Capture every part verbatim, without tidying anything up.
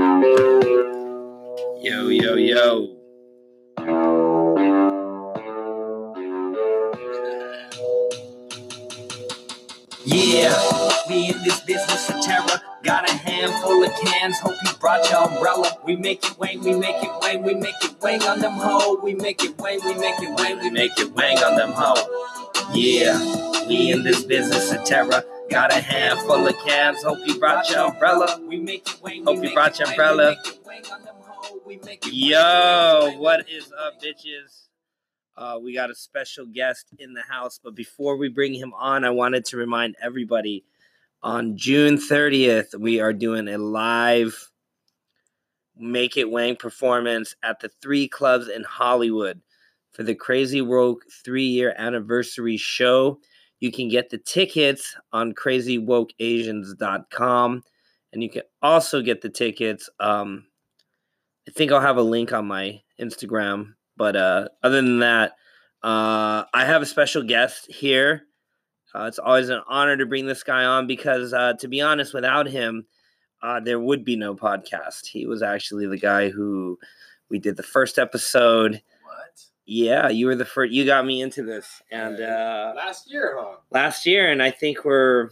Yo, yo, yo. Yeah, we in this business of terror. Got a handful of cans, hope you brought your umbrella. We make it wang, we make it wang, we make it wang on them ho. We make it wang, we make it wang, we make it wang on them ho. Yeah, we in this business of terror. Got a handful of cans, hope you brought your umbrella. We make it wang, hope you brought your umbrella. Yo, what is up, bitches? Uh, we got a special guest in the house, but before we bring him on, I wanted to remind everybody on June thirtieth, we are doing a live Make It Wang performance at the three clubs in Hollywood for the Crazy Woke three-year anniversary show. You can get the tickets on crazy woke asians dot com, and you can also get the tickets. Um, I think I'll have a link on my Instagram. But uh, other than that, uh, I have a special guest here. Uh, it's always an honor to bring this guy on because, uh, to be honest, without him, uh, there would be no podcast. He was actually the guy who we did the first episode. What? Yeah, you were the first. You got me into this, and uh, last year, huh? Last year, and I think we're,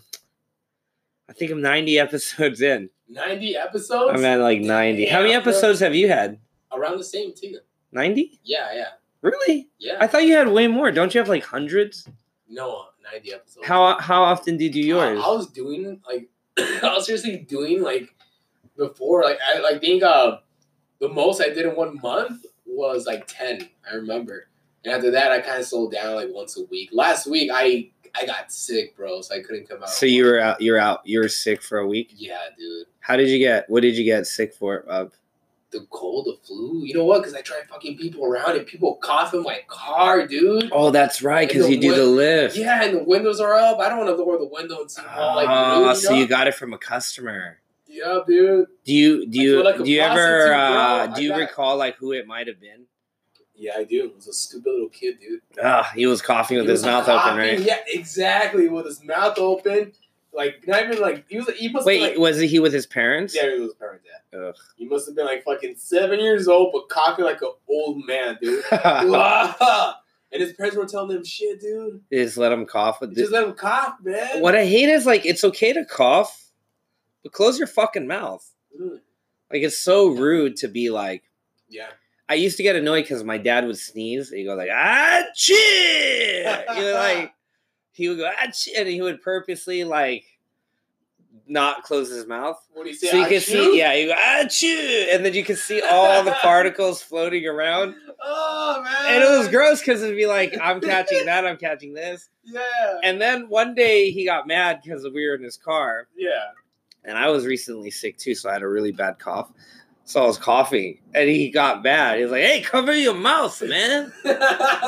I think I'm ninety episodes in. ninety episodes? I'm at like ninety. Damn, how many episodes bro. have you had? Around the same too. ninety? Yeah, yeah. Really? Yeah. I thought you had way more. Don't you have like hundreds? No, ninety episodes. How how often did you do yours? I, I was doing like I was seriously doing like before like I like think uh the most I did in one month was like ten. I remember, and after that I kind of slowed down like once a week. Last week I I got sick, bro, so I couldn't come out. So you were out. You're out. You were sick for a week. Yeah, dude. How did you get? What did you get sick for, Bob? The cold, the flu. You know what? Because I tried fucking people around and people cough in my car, dude. Oh, that's right, because you do win- the lift. Yeah, and the windows are up. I don't want to lower the window and see all like Oh, rude, so you know? you got it from a customer. Yeah, dude. Do you do you like do you ever uh, bro. do you got... recall like who it might have been? Yeah, I do. It was a stupid little kid, dude. Ah, he was coughing with he his mouth coughing. open, right? Yeah, exactly, with his mouth open. Like, not even like, he was, he must Wait, like, was he with his parents? Yeah, he was with his parents, yeah. Ugh. He must have been like fucking seven years old, but coughing like an old man, dude. And his parents were telling him shit, dude. Just let him cough. With Just let him cough, man. What I hate is, like, it's okay to cough, but close your fucking mouth. Mm. Like, it's so rude to be like, yeah. I used to get annoyed because my dad would sneeze. He'd go like, ah, shit. You know, like, he would go, ah, shit. And he would purposely, like, not close his mouth. What do you say? So you can see, yeah, you go, ah, chew. And then you can see all the particles floating around. Oh, man. And it was gross because it'd be like, I'm catching that, I'm catching this. Yeah. And then one day he got mad because we were in his car. Yeah. And I was recently sick too, so I had a really bad cough. So I was coughing, and he got mad. He was like, hey, cover your mouth, man. And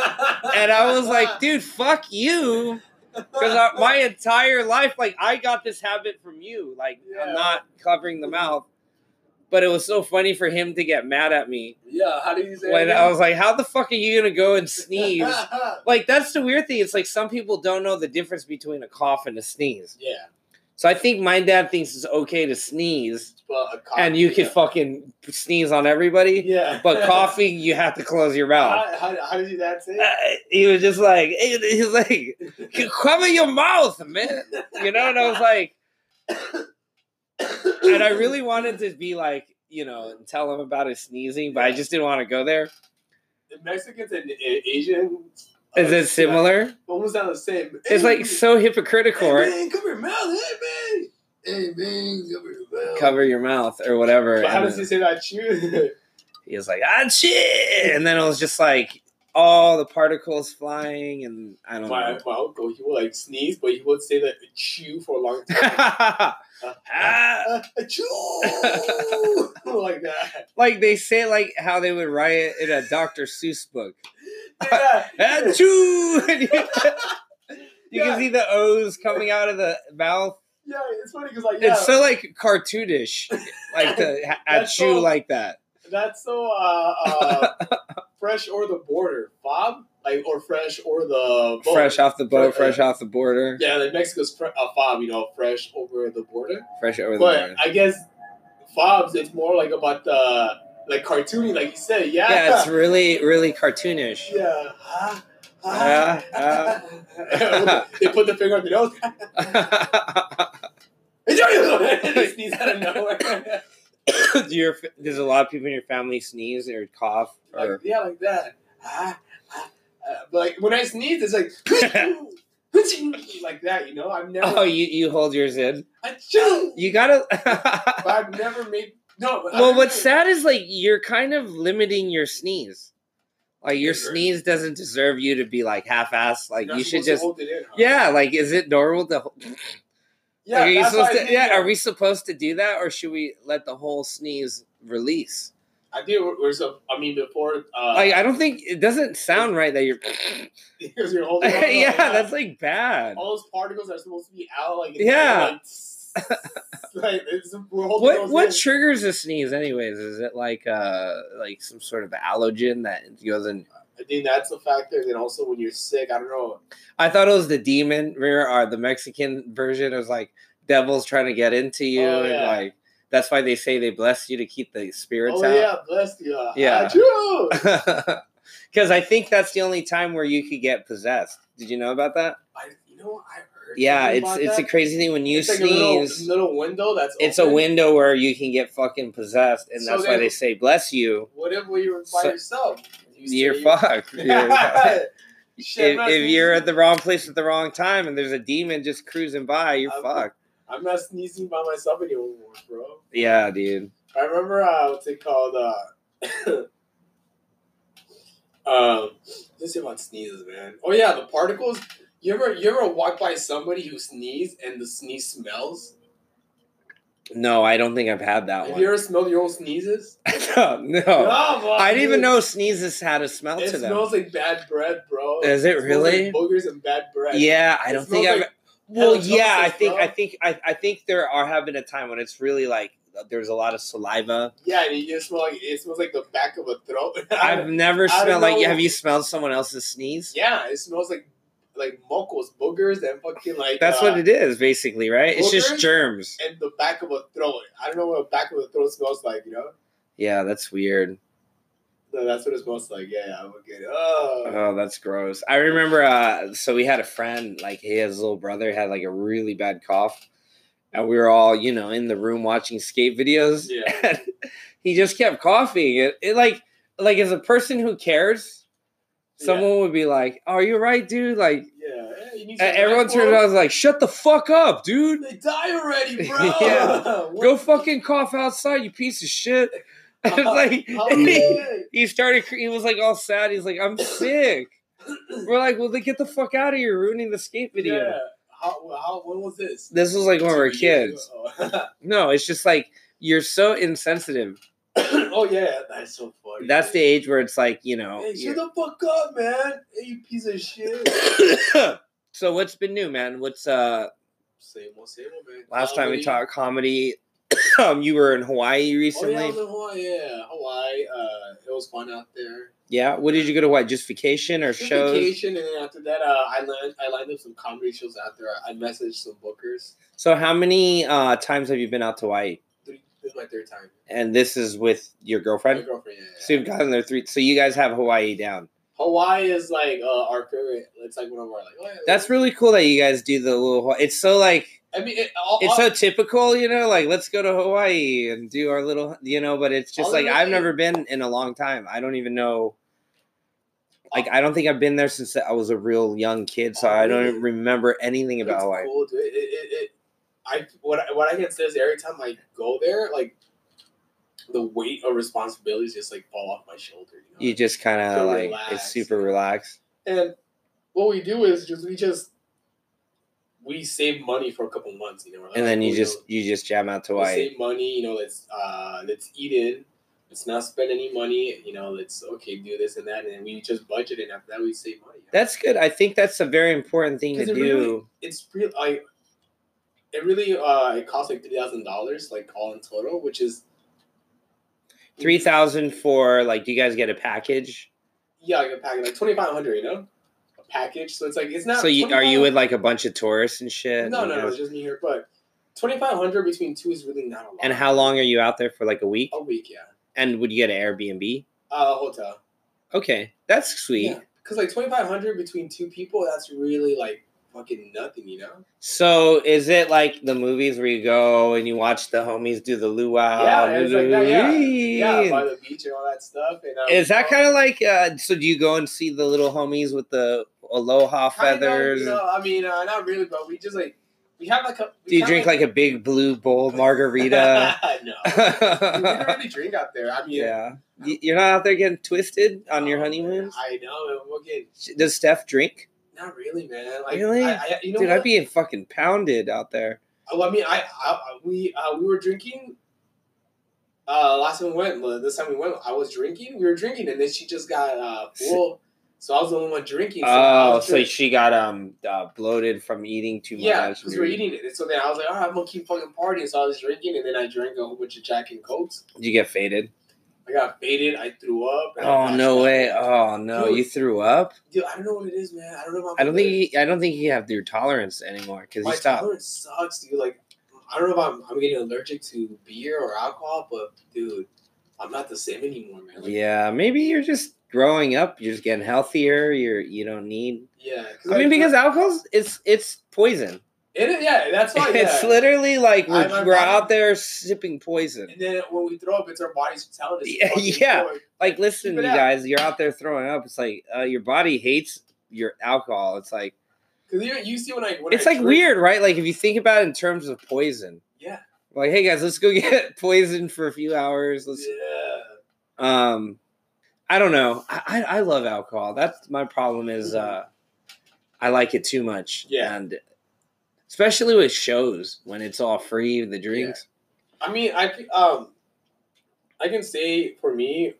I was like, dude, fuck you. Because my entire life, like, I got this habit from you. Like, yeah. I'm not covering the mouth. But it was so funny for him to get mad at me. Yeah, how do you say When that? I was like, how the fuck are you going to go and sneeze? Like, that's the weird thing. It's like some people don't know the difference between a cough and a sneeze. Yeah. So I think my dad thinks it's okay to sneeze. Well, cough, and you yeah. can fucking sneeze on everybody. Yeah. But coughing, you have to close your mouth. How, how, how did your dad say it? Uh, he was just like, he was like, cover your mouth, man. You know, and I was like, and I really wanted to be like, you know, tell him about his sneezing, but I just didn't want to go there. The Mexicans and Asians. Is it similar? Yeah, almost sound the same. It's hey, like so hypocritical, hey, right? Man, cover your mouth, hey man. Hey man, cover your mouth. Cover your mouth or whatever. But how does he say that? Chew. He was like, ah, shit. And then it was just like all the particles flying, and I don't my, know. My uncle, he would like sneeze, but he would say that chew for a long time. uh, ah. uh, uh, chew like that. Like they say, like how they would write it in a Doctor Seuss book. Yeah. Achoo! you yeah. can see the O's coming out of the mouth. Yeah, it's funny because like yeah. It's so like cartoonish, like the achoo so, like that. That's so uh, uh, fresh or the border, Bob, like or fresh or the boat. Fresh off the boat, fresh, fresh uh, off the border. Yeah, like Mexico's fre- uh, Fob, you know, fresh over the border. Fresh over the but border. I guess Fobs, it's more like about the like cartoony, like you said. Yeah. Yeah, it's really, really cartoonish. Yeah. Ah, Ah, ah. They put the finger on the nose. They sneeze out of nowhere. Do your there's a lot of people in your family sneeze or cough or Like, yeah, like that. Ah, ah, ah. But like when I sneeze, it's like like that. You know, I've never. oh, you you hold yours in. Achoo! You gotta. But I've never made no. But Well, I've what's never- sad is like you're kind of limiting your sneeze. Like your It hurts. sneeze doesn't deserve you to be like half-assed. Like You're not you should supposed to just. hold it in, huh? Yeah, like is it normal to? Yeah. Like, are you that's why supposed I to? did Yeah, that. are we supposed to do that, or should we let the whole sneeze release? I did. We're, we're so. I mean, before. Uh, Like I don't think it doesn't sound right that you're. because you're holding. on, yeah, like, that's like bad. all those particles are supposed to be out. Like Yeah. Like, like it's, we're holding What those what in. triggers a sneeze, anyways? Is it like uh like some sort of allergen that goes in? I think that's a factor. And then also when you're sick, I don't know. I thought it was the demon. Remember, or the Mexican version? It was like devils trying to get into you, Oh, and yeah. like that's why they say they bless you to keep the spirits Oh out. yeah, bless you. Uh, Yeah. Achoo! Because I think that's the only time where you could get possessed. Did you know about that? I, you know what I heard. Yeah, something it's about it's that. a crazy thing when you It's like a little, sneeze. little window that's. It's a open. window where you can get fucking possessed, and So that's why then- they say bless you. What if you're by So- yourself? You You're say- fucked. You're fucked. Shit, I'm if, not if you're sneezing. at the wrong place at the wrong time and there's a demon just cruising by, you're I'm- fucked. I'm not sneezing by myself anymore, bro. Yeah, dude. I remember uh, what's it called? Uh, um, let's see about sneezes, man. Oh yeah, the particles. You ever you ever walk by somebody who sneezed and the sneeze smells? No, I don't think I've had that Have one. you ever smelled your own sneezes? no, no. bro, I didn't even dude. know sneezes had a smell It to them. smells like bad bread, bro. Is it smells really? Like boogers and bad bread. Yeah, I It don't think smells I've. like well, halitosis, yeah, I think bro. I think I, I think there are have been a time when it's really like there's a lot of saliva. Yeah, and you just smell like it smells like the back of a throat. I've never I don't smelled like. know. Have you smelled someone else's sneeze? Yeah, it smells like like mocos, boogers, and fucking like. That's uh, what it is, basically, right? It's just boogers? germs. And the back of a throat. I don't know what the back of a throat smells like. You know. Yeah, that's weird. No, that's what it smells like. Yeah, I would get. Oh. Oh, that's gross. I remember, uh, so we had a friend, like his little brother had like a really bad cough. And we were all, you know, in the room watching skate videos. Yeah. And he just kept coughing. It, it like, like as a person who cares, someone would be like, "Oh, you're right, dude." Like, Yeah. Hey, you need and some everyone Red turned Bull? around and was like, "Shut the fuck up, dude. They die already, bro. Yeah. What- Go fucking cough outside, you piece of shit." It's like, How big? he started, he was like all sad. He's like, "I'm sick." We're like, "Well, then get the fuck out of here, ruining the skate video." Yeah. How, how, when was this? This was like when we were Two years kids. ago. No, it's just like you're so insensitive. Oh, yeah. That's so funny. That's the age where it's like, you know. Hey, you're- shut the fuck up, man. Hey, you piece of shit. So what's been new, man? What's uh Same old, same old, man. last time we Comedy. talked comedy? um, you were in Hawaii Oh, recently. yeah, I was in Hawaii. Yeah, Hawaii. Uh, it was fun out there. Yeah. What did you go to? Hawaii? Just vacation or Just shows? vacation, and then after that, uh, I lined I lined up some comedy shows out there. I messaged some bookers. So how many uh times have you been out to Hawaii? Three, this is my third time. And this is with your My girlfriend. girlfriend. Yeah, yeah. So you've gotten there three. So you guys have Hawaii down. Hawaii is like uh, our favorite. It's like one of our like. Oh, yeah, That's really cool that you guys do the little. It's so like. I mean, it, all, It's all- so typical, you know, like let's go to Hawaii and do our little, you know, but it's just All like it I've really- never been in a long time. I don't even know. Like, I don't think I've been there since I was a real young kid, so Oh, I don't really? even remember anything about it's Hawaii. cool, dude. It, it, it, I what I, what I can say is every time I go there, like the weight of responsibilities just like fall off my shoulder. You know. You just kind of Feel like, relaxed, it's super yeah. relaxed. And what we do is just we just we save money for a couple months, you know. We're like, And then oh, you know, just, you just jam out to we Hawaii. save money, you know. Let's uh let's eat in. Let's not spend any money, you know. Let's okay do this and that, and then we just budget, and after that we save money. That's good. I think that's a very important thing to 'Cause it do. really- it's real. I it really uh it costs like three thousand dollars, like all in total, which is three thousand for, like, do you guys get a package? yeah, like a package, like twenty five hundred, you know, a package. So it's like it's not. So you, are you twenty-five with like a bunch of tourists and shit? No, You no, no, guys- it's just me here. But twenty-five hundred between two is really not a lot. And how long are you out there for? Like a week? A week, yeah. And would you get an Airbnb? Uh, hotel. Okay, that's sweet. Yeah, because like twenty-five hundred between two people, that's really like fucking nothing, you know? So is it like the movies where you go and you watch the homies do the luau? Yeah, it's like that, yeah. Yeah, by the beach and all that stuff. And, um, is that kind of like, uh, so do you go and see the little homies with the aloha feathers? Kinda, you know, I mean, uh, not really, but we just like, we have like a... Do you drink like, like a big blue bowl margarita? No. We don't really drink out there. I mean... Yeah. You're not out there getting twisted on your honeymoons? I know. We'll get... Does Steph drink? Not really, man. Like, really? I, I, you know Dude, what? I'd be fucking pounded out there. Well, I mean, I, I we uh, we were drinking. Uh, last time we went, this time we went, I was drinking. We were drinking, and then she just got uh, full. So I was the only one drinking. So oh, so drinking. she got um uh, bloated from eating too much. Yeah, because we were eating it. And so then I was like, all right, I'm gonna keep fucking partying. So I was drinking, and then I drank a whole bunch of Jack and Cokes. Did you get faded? I got faded. I threw up. Oh no way! Oh no, dude, you threw up. Dude, I don't know what it is, man. I don't know about. I don't think you, I don't think you have your tolerance anymore because you stopped. My tolerance sucks, dude. Like, I don't know if I'm I'm getting allergic to beer or alcohol, but dude, I'm not the same anymore, man. Like, yeah, maybe you're just growing up. You're just getting healthier. You're you don't need. Yeah, I mean, like, because alcohol's it's it's poison. It is, yeah, that's why. Yeah. It's literally like we're, I, we're body, out there sipping poison. And then when we throw up, it's our body's telling us. Yeah, yeah. Like, listen, you out. guys, you're out there throwing up. It's like uh, your body hates your alcohol. It's like because you, you see when I when it's I like drink, weird, right? Like if you think about it in terms of poison. Yeah. Like, hey guys, let's go get poison for a few hours. Let's. Yeah. Um, I don't know. I I, I love alcohol. That's my problem. Is uh, I like it too much. Yeah. And especially with shows when it's all free, the drinks. Yeah. I mean, I um, I can say for me,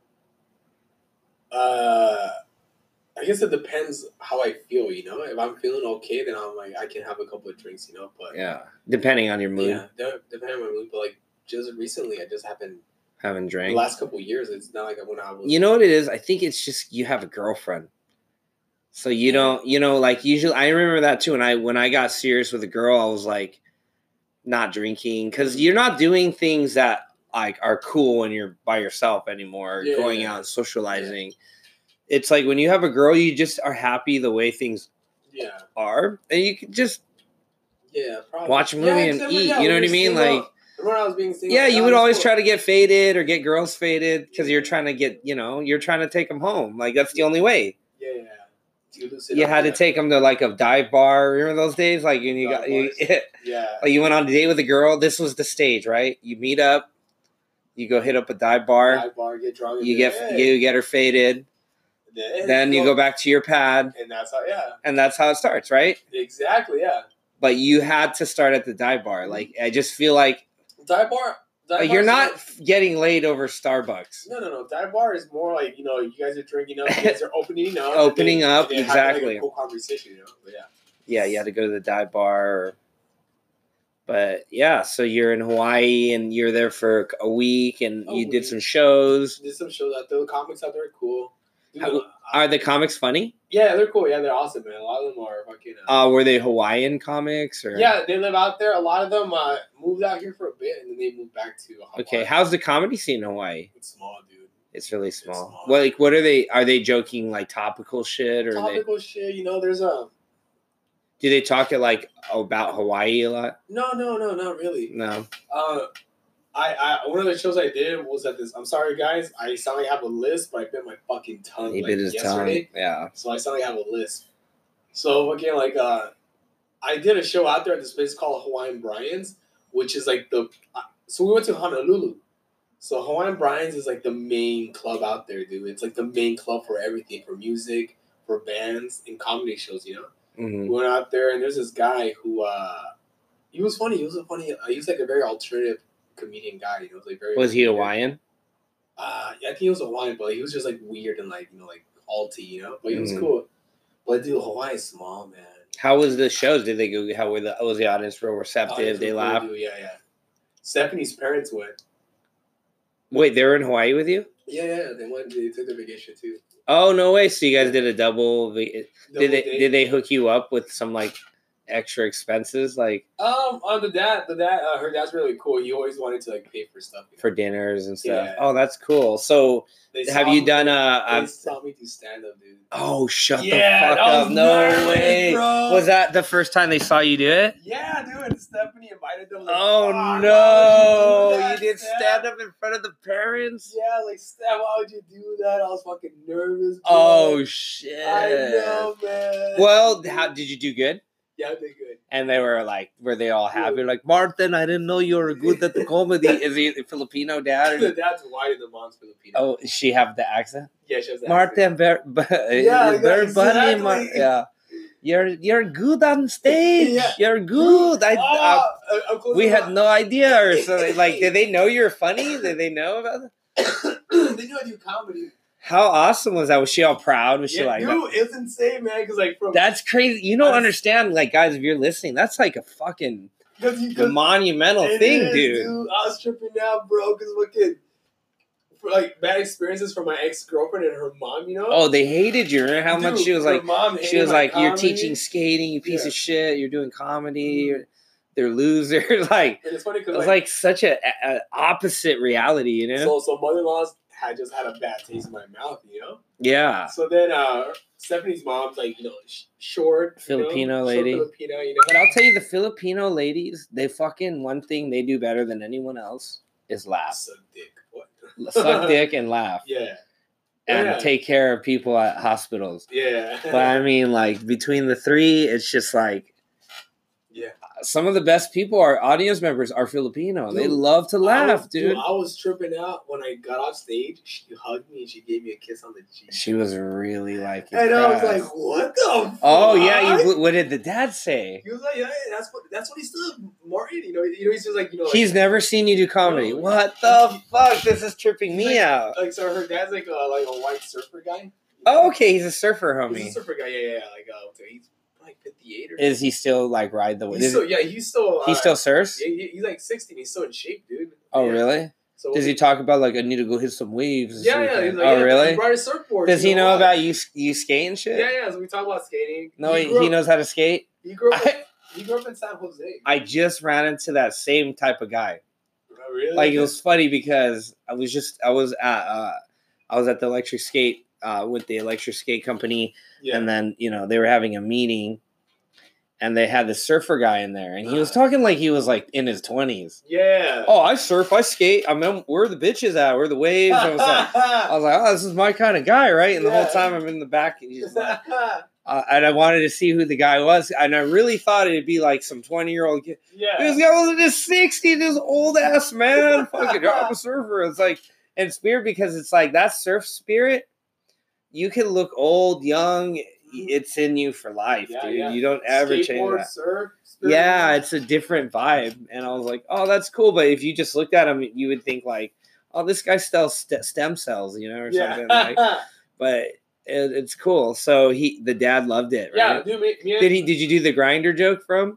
uh, I guess it depends how I feel. You know, if I'm feeling okay, then I'm like I can have a couple of drinks. You know, but yeah, depending on your mood. Yeah, de- depending on my mood. But like just recently, I just haven't haven't drank. The last couple of years, it's not like when I was. You know what it is? I think it's just you have a girlfriend. So you don't, you know, like usually I remember that too. And I, when I got serious with a girl, I was like not drinking because you're not doing things that like are cool when you're by yourself anymore, yeah, going yeah. out, socializing. Yeah. It's like when you have a girl, you just are happy the way things yeah. are. And you can just yeah, probably. watch a movie yeah, and eat. Yeah, you know what I mean? Like, when I was being single, yeah, you would always cool. try to get faded or get girls faded because you're trying to get, you know, you're trying to take them home. Like that's the only way. Yeah, yeah. You, you had to take them to like a dive bar. Remember those days? Like and you dive got you, yeah. Like you went on a date with a girl. This was the stage, right? You meet up, you go hit up a dive bar. Dive bar, get drunk. You get hey. you get her faded. Then, then you go, go back to your pad. And that's how yeah. And that's how it starts, right? Exactly, yeah. But you had to start at the dive bar. Like I just feel like dive bar. Like you're not like, getting laid over Starbucks. No, no, no. Dive bar is more like, you know, you guys are drinking up, you guys are opening up. opening then, up, exactly. Like a cool conversation, you know? But yeah. Yeah, you had to go to the dive bar. Or, but yeah, so you're in Hawaii and you're there for a week and a you week. did some shows. Did some shows out there. The comics out there are cool. Dude, How, are the comics funny? Yeah, they're cool. Yeah, they're awesome, man. A lot of them are fucking. Uh, uh, were they Hawaiian comics or? Yeah, they live out there. A lot of them uh, moved out here for a bit, and then they moved back to Hawaii. Okay, how's the comedy scene in Hawaii? It's small, dude. It's really small. It's small. Well, like, what are they? Are they joking like topical shit or topical they, shit? You know, there's a. Do they talk it like about Hawaii a lot? No, no, no, not really. No. Uh, I, I one of the shows I did was at this. I'm sorry, guys. I sound like I have a list, but I bit my fucking tongue. He like bit his yesterday. tongue. Yeah. So I sound like I have a list. So again, like uh, I did a show out there at this place called Hawaiian Brian's, which is like the. Uh, so we went to Honolulu. So Hawaiian Brian's is like the main club out there, dude. It's like the main club for everything, for music, for bands, and comedy shows. You know. Mm-hmm. We went out there, and there's this guy who. Uh, he was funny. He was a funny. Uh, he was like a very alternative comedian guy, you know, like very. Was he weird. Hawaiian? Uh, yeah, I think he was Hawaiian, but he was just like weird and like you know like alty, you know. But he was Mm. cool. But dude, Hawaii's small, man. How was the shows? Did they go? How were the was the audience real receptive? Audience they was laughed. cool, dude. Yeah, yeah. Stephanie's parents went. Wait, they were in Hawaii with you? Yeah, yeah. They went. They took their vacation too. Oh no way! So you guys did a double. Did Double they date. did they hook you up with some like extra expenses, like Um, on the dad, the dad, uh, her dad's really cool. He always wanted to like pay for stuff for dinners and stuff. Yeah. Oh, that's cool. So They have saw you me- done they, a, They a saw me do stand up, dude. oh shut Yeah, the fuck I was up. No nervous, way. bro. Was that the first time they saw you do it? Yeah, dude. Stephanie invited them. Like, Oh "Fuck, no. why would you, do that, You did Steph?" stand up in front of the parents? Yeah, like Steph, why would you do that? I was fucking nervous. Bro. Oh shit. I know, man. Well, how did you do good? Yeah, they good. And they were like, were they all happy? Like, Martin, I didn't know you were good at the comedy. Is he a Filipino dad? The dad's white and the mom's Filipino. Oh, does she have the accent? Yeah, she has that. Martin, very, Yeah, very exactly. funny. Mar- yeah, you're you're good on stage. Yeah. You're good. I, Oh, I uh, of course we I'm had no idea or something. Like, did they know you're funny? Did they know about it? not- They knew I do comedy. How awesome was that? Was she all proud? Was she Yeah, like, dude, it's insane, man. Because like from that's crazy. You don't I- understand, like, guys, if you're listening, that's like a fucking because you cause monumental it thing, is, dude. I was tripping out, bro. Because fucking for like bad experiences from my ex girlfriend and her mom, you know. Oh, they hated you. Remember how Dude, much she was her like, mom she hated was my like, you're comedy. teaching skating, you piece Yeah. of shit. You're doing comedy. You're, they're losers. Like, And it's funny it because was like, like such a, a opposite reality, you know? so so mother in laws had just had a bad taste in my mouth, you know. Yeah. So then uh Stephanie's mom's like, you know, sh- short you know, Filipino short lady. Filipino, you know. But I'll tell you, the Filipino ladies, they fucking, one thing they do better than anyone else is laugh. Suck dick. What? Suck dick and laugh. Yeah. And Yeah. take care of people at hospitals. Yeah. But I mean, like, between the three, it's just like, yeah. some of the best people, our audience members, are Filipino. They Dude, love to I laugh, was, dude. I was tripping out when I got off stage. She hugged me and she gave me a kiss on the cheek. She was really like, and I was impressed. like, "What the?" Fuck? Oh yeah, you, what did the dad say? He was like, "Yeah, that's what that's what he stood Martin." You know, you know, he's just like, you know, like, He's never seen you do comedy. No. What the fuck? This is tripping me like, out. Like, so her dad's like a like a white surfer guy. Oh, okay, he's a surfer, He's a homie. surfer guy. Yeah, yeah, yeah. Like, uh, he's like fifty-eight or. Is he still like ride the wave? He's still, yeah, he's still. He uh, still surfs? Yeah, he- he's like sixteen. He's still in shape, dude. Oh, Yeah. really? So Does he talk about like I need to go hit some waves? this Yeah, yeah. weekend? He's like, oh, yeah, really? He brought his surfboard. Does you he know what? about you you skating shit? Yeah, yeah. So we talk about skating. No, he, grew he up- knows how to skate. He grew up. I, he grew up in San Jose. I just ran into that same type of guy. Oh, really? Like, it was funny because I was just I was at uh I was at the electric skate uh with the electric skate company, yeah. and then you know they were having a meeting, and they had this surfer guy in there, and he was talking like he was like in his twenties. yeah. Oh, I surf, I skate. I mean, where are the bitches at? Where are the waves? I was like, I was like, oh, this is my kind of guy, right? And the whole Yeah. time I'm in the back, and, he's like, uh, and I wanted to see who the guy was, and I really thought it'd be like some twenty year old kid. yeah. This guy was in his sixties, this old ass man, fucking I'm a surfer. It's like, and it's weird because it's like that surf spirit. You can look old, young. It's in you for life, Yeah, dude. yeah. You don't ever change Skateboard, that. surf, spirit. Yeah, it's a different vibe, and I was like, oh, that's cool. But if you just looked at him, you would think like, oh, this guy sells st- stem cells, you know, or yeah. something. Like, but it, it's cool. So he, the dad loved it, yeah, right? dude. Me, me and- Did he? Did you do the grinder joke from?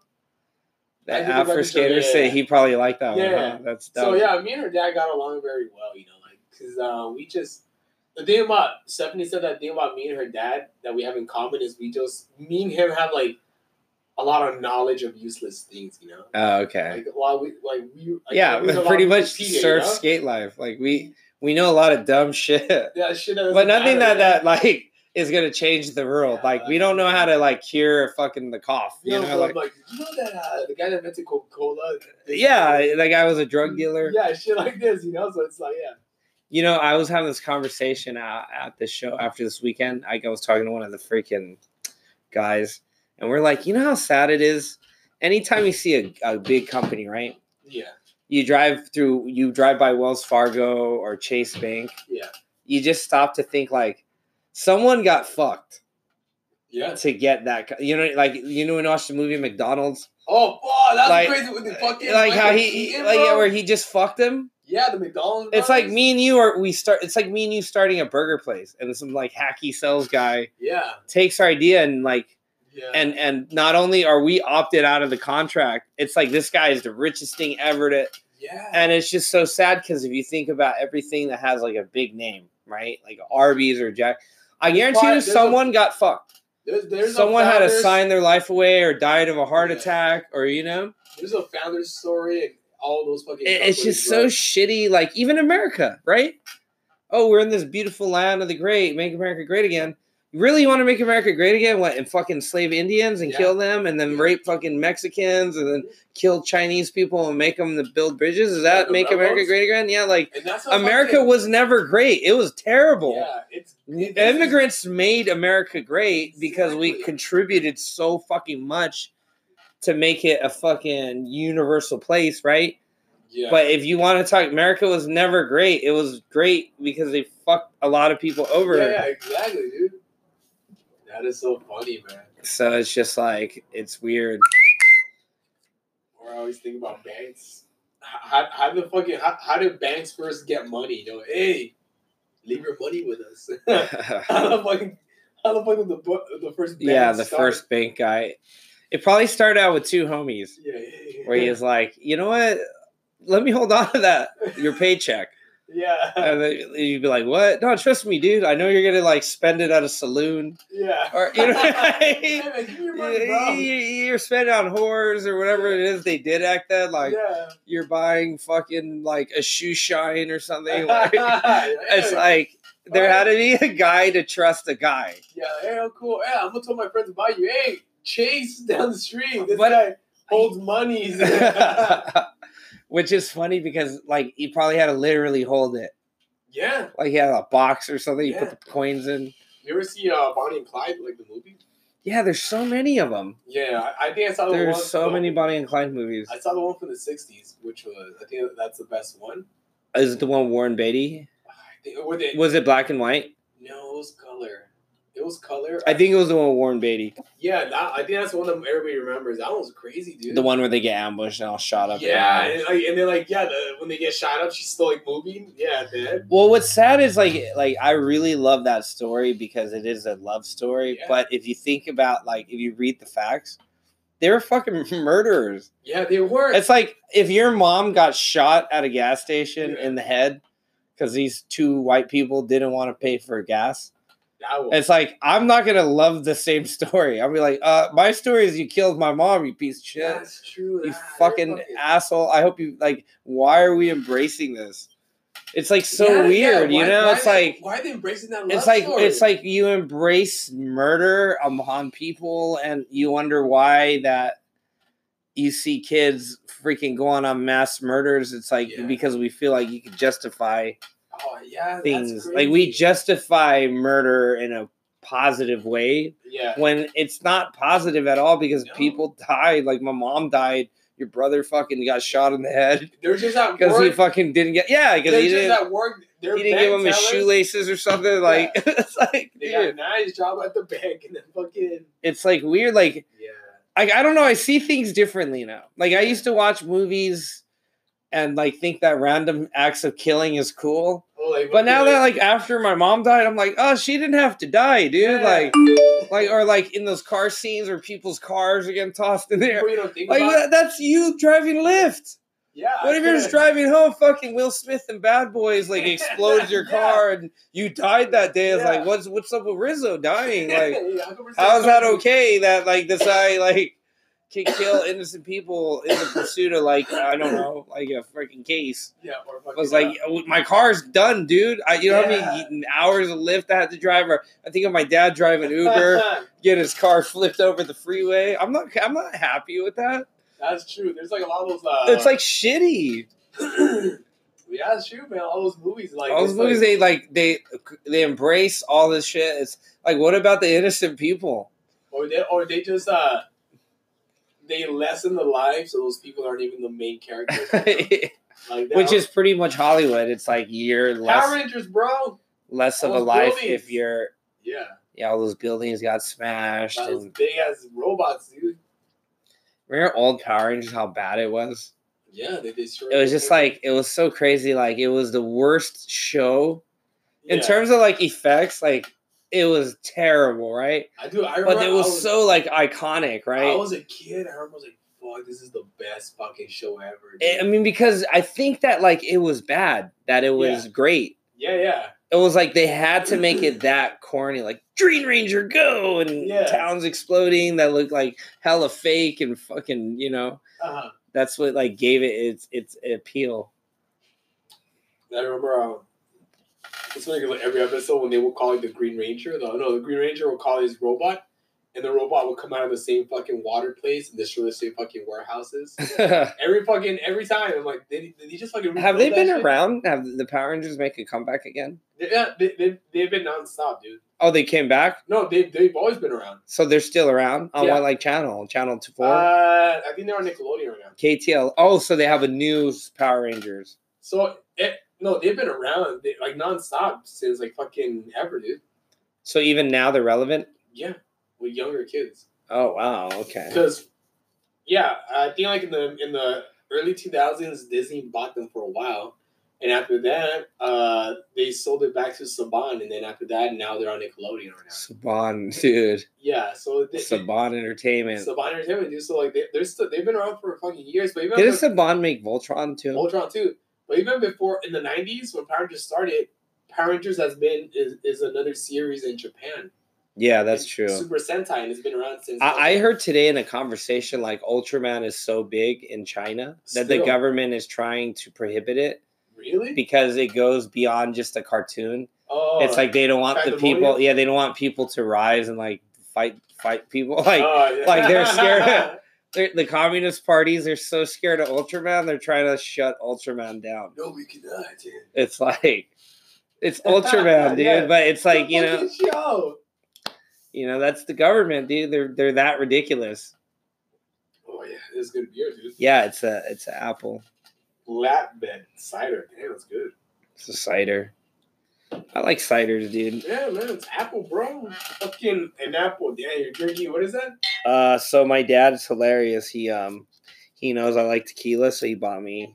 I The did the Afro grinder joke, skaters yeah, say yeah. he probably liked that Yeah. one. Huh? That's dope. So yeah, me and her dad got along very well, you know, like because uh, we just the thing about Stephanie said that thing about me and her dad that we have in common is we just me and him have like a lot of knowledge of useless things, you know. Oh, okay. Like while we like we like, Yeah, we know pretty about much Wikipedia, surf you know? skate life. Like we we know a lot of dumb shit, Yeah, shit that but doesn't nothing matter, that man. that like is gonna change the world. Yeah, like we don't know how to like cure fucking the cough. You You know, know, but like I'm like, you know that uh, the guy that invented Coca Cola? yeah, that guy was a drug dealer. Yeah, shit like this, you know. So it's like, yeah, You know, I was having this conversation at, at the show after this weekend. I was talking to one of the freaking guys, and we're like, you know how sad it is? Anytime you see a, a big company, right? yeah, You drive through, you drive by Wells Fargo or Chase Bank. yeah, You just stop to think like, someone got fucked yeah. to get that. co- You know, like you know when you watch the movie McDonald's, Oh, wow, that's Like- crazy with the fucking like how Michael he, Keaton, like yeah, bro. where he just fucked him. Yeah, the McDonald's. It's like brothers. me and you are we start. It's like me and you starting a burger place, and some like hacky sales guy Yeah, takes our idea and like yeah, and and not only are we opted out of the contract, it's like this guy is the richest thing ever to, yeah, and it's just so sad because if you think about everything that has like a big name, right, like Arby's or Jack, I There's guarantee probably- you there's someone got fucked. There's, there's someone had to sign their life away or died of a heart yeah. attack or, you know. There's a founder's story and all those fucking... It, it's just so shitty. Like, even America, right? Oh, we're in this beautiful land of the great. Make America great again. You really want to make America great again? What, and fucking slave Indians and yeah. kill them and then yeah. rape fucking Mexicans and then kill Chinese people and make them to build bridges? Is that yeah, make railroads? America great again? Yeah, like, America fucking... was never great. It was terrible. Yeah, it's, it's, Immigrants it's, made America great because exactly. we contributed so fucking much to make it a fucking universal place, right? Yeah. But if you want to talk, America was never great. It was great because they fucked a lot of people over. Yeah, yeah, exactly, dude. That is so funny, man. So it's just like, it's weird. Or I always think about banks. How, how the fucking how, how did banks first get money? You know, hey, leave your money with us. how the fucking how the fuck did the the first bank yeah the start? first bank guy? It probably started out with two homies. Yeah, yeah, yeah. Where he was like, you know what? Let me hold on to that your paycheck. Yeah. And then you'd be like, what? No, trust me, dude. I know you're going to, like, spend it at a saloon. Yeah. Or, you know, hey, man, give me your money, bro. You're spending on whores or whatever it is they did act that. Like, yeah. You're buying fucking, like, a shoe shine or something. Like, yeah. It's like, there had to be a guy to trust a guy. Yeah, hey, oh, cool. Yeah, I'm going to tell my friends to buy you. Hey, Chase down the street. This but, guy holds monies. Which is funny because, like, you probably had to literally hold it. Yeah. Like, he had a box or something. You yeah. put the coins in. You ever see uh, Bonnie and Clyde, like the movie? Yeah, there's so many of them. Yeah, I, I think I saw the there's one. There's so many Bonnie and Clyde movies. I saw the one from the sixties, which was, I think that's the best one. Is it the one with Warren Beatty? I think, were they, was it black and white? No, it was color. It was color. I think it was the one with Warren Beatty. Yeah, that, I think that's the one that everybody remembers. That one was crazy, dude. The one where they get ambushed and all shot up. Yeah, and, like, and then like yeah, the, when they get shot up, she's still like moving. Yeah, man. Well, what's sad is like like I really love that story because it is a love story. Yeah. But if you think about like if you read the facts, they were fucking murderers. Yeah, they were. It's like if your mom got shot at a gas station yeah. in the head because these two white people didn't want to pay for gas. It's like, I'm not going to love the same story. I'll be like, uh, my story is you killed my mom, you piece of shit. That's true. You fucking, fucking asshole. I hope you, like, why are we embracing this? It's, like, so yeah, weird, yeah. Why, you know? Why it's they, like... Why are they embracing that love it's like, story? It's like you embrace murder on people, and you wonder why that you see kids freaking going on mass murders. It's like, yeah. because we feel like you can justify... Oh, yeah, things like we justify murder in a positive way yeah. when it's not positive at all because no. people died. Like my mom died. Your brother fucking got shot in the head. They're just at work because he fucking didn't get yeah because he didn't at work. He didn't give him his shoelaces or something. Like yeah. It's like they dude. got a nice job at the bank and then fucking. It's like weird. Like yeah, I I don't know. I see things differently now. Like I used to watch movies and like think that random acts of killing is cool. Oh, like, but now that like after my mom died, I'm like, oh, she didn't have to die, dude. Yeah. Like, like or like in those car scenes where people's cars are getting tossed in there. You don't think like about that's you driving Lyft. Yeah. What if you're just driving home? Fucking Will Smith and Bad Boys like explodes your yeah. car and you died that day. It's yeah. like, what's what's up with Rizzo dying? Like, yeah, how is that okay? That like this guy like. Can kill innocent people in the pursuit of like I don't know, like a freaking case. Yeah, or I was like, up. my car's done, dude. I, you know yeah. how many hours of Lyft I had to drive? Or I think of my dad driving Uber, get his car flipped over the freeway. I'm not, I'm not happy with that. That's true. There's like a lot of those. Uh, it's like shitty. Yeah, it's true, man. All those movies, like all those movies, like, they like they they embrace all this shit. It's like, what about the innocent people? Or they, or they just uh. They lessen the lives, so those people aren't even the main characters. Like which is pretty much Hollywood. It's like you're less Power Rangers, bro. Less of a life buildings. if you're yeah. Yeah, all those buildings got smashed. Those and big ass robots, dude. Remember old Power Rangers? How bad it was. Yeah, they destroyed. It was just like it was so crazy. Like it was the worst show yeah. in terms of like effects. Like. It was terrible, right? I do. I remember. But it was, was so like iconic, right? I was a kid. I remember I was like, "Fuck, this is the best fucking show ever." Dude. I mean, because I think that like it was bad, that it was yeah. great. Yeah, yeah. it was like they had to make it that corny, like Green Ranger go, and Yeah. towns exploding that looked like hella fake and fucking, you know. Uh-huh. That's what like gave it its its appeal. I remember um, it's like every episode when they would call it the Green Ranger. The, no, the Green Ranger would call his robot, and the robot would come out of the same fucking water place and destroy the same fucking warehouses. every fucking every time, I'm like, did he, did he just fucking? Have they been shit? around? Have the Power Rangers make a comeback again? Yeah, they they they've been nonstop, dude. Oh, they came back. No, they they've always been around. So they're still around on Yeah. what like channel? Channel two four. Uh, I think they're on Nickelodeon right now. K T L. Oh, so they have a new Power Rangers. So it, no, they've been around they, like nonstop since like fucking ever, dude. So even now they're relevant. Yeah, with younger kids. Oh wow, okay. Because, yeah, I think like in the in the early two thousands, Disney bought them for a while, and after that, uh, they sold it back to Saban, and then after that, now they're on Nickelodeon right now. Saban, dude. Yeah, so they, Saban Entertainment. Saban Entertainment, dude. So like they, they're still they've been around for fucking years, but even Didn't after- Saban make Voltron too? Voltron too. But even before in the nineties, when Power Rangers started, Power Rangers has been is, is another series in Japan. Yeah, that's It's true. Super Sentai, and it's been around since. I, I heard today in a conversation like Ultraman is so big in China that the Still. government is trying to prohibit it Really? because it goes beyond just a cartoon. Oh, It's like they don't want the pandemonium? people. Yeah, they don't want people to rise and like fight fight people. Like oh, yeah. like they're scared. they're, the communist parties are so scared of Ultraman. They're trying to shut Ultraman down. No, we cannot, dude. It's like it's Ultraman, dude. Yeah. But it's like The you know, fucking show. you know that's the government, dude. They're they're that ridiculous. Oh yeah, it's good beer, dude. Yeah, it's a it's an apple. Flatbed cider. Damn, that's good. It's a cider. I like ciders, dude. Yeah, man, it's apple, bro. Fucking an apple. Damn, you're drinking. What is that? Uh, so my dad's hilarious. He um, he knows I like tequila, so he bought me.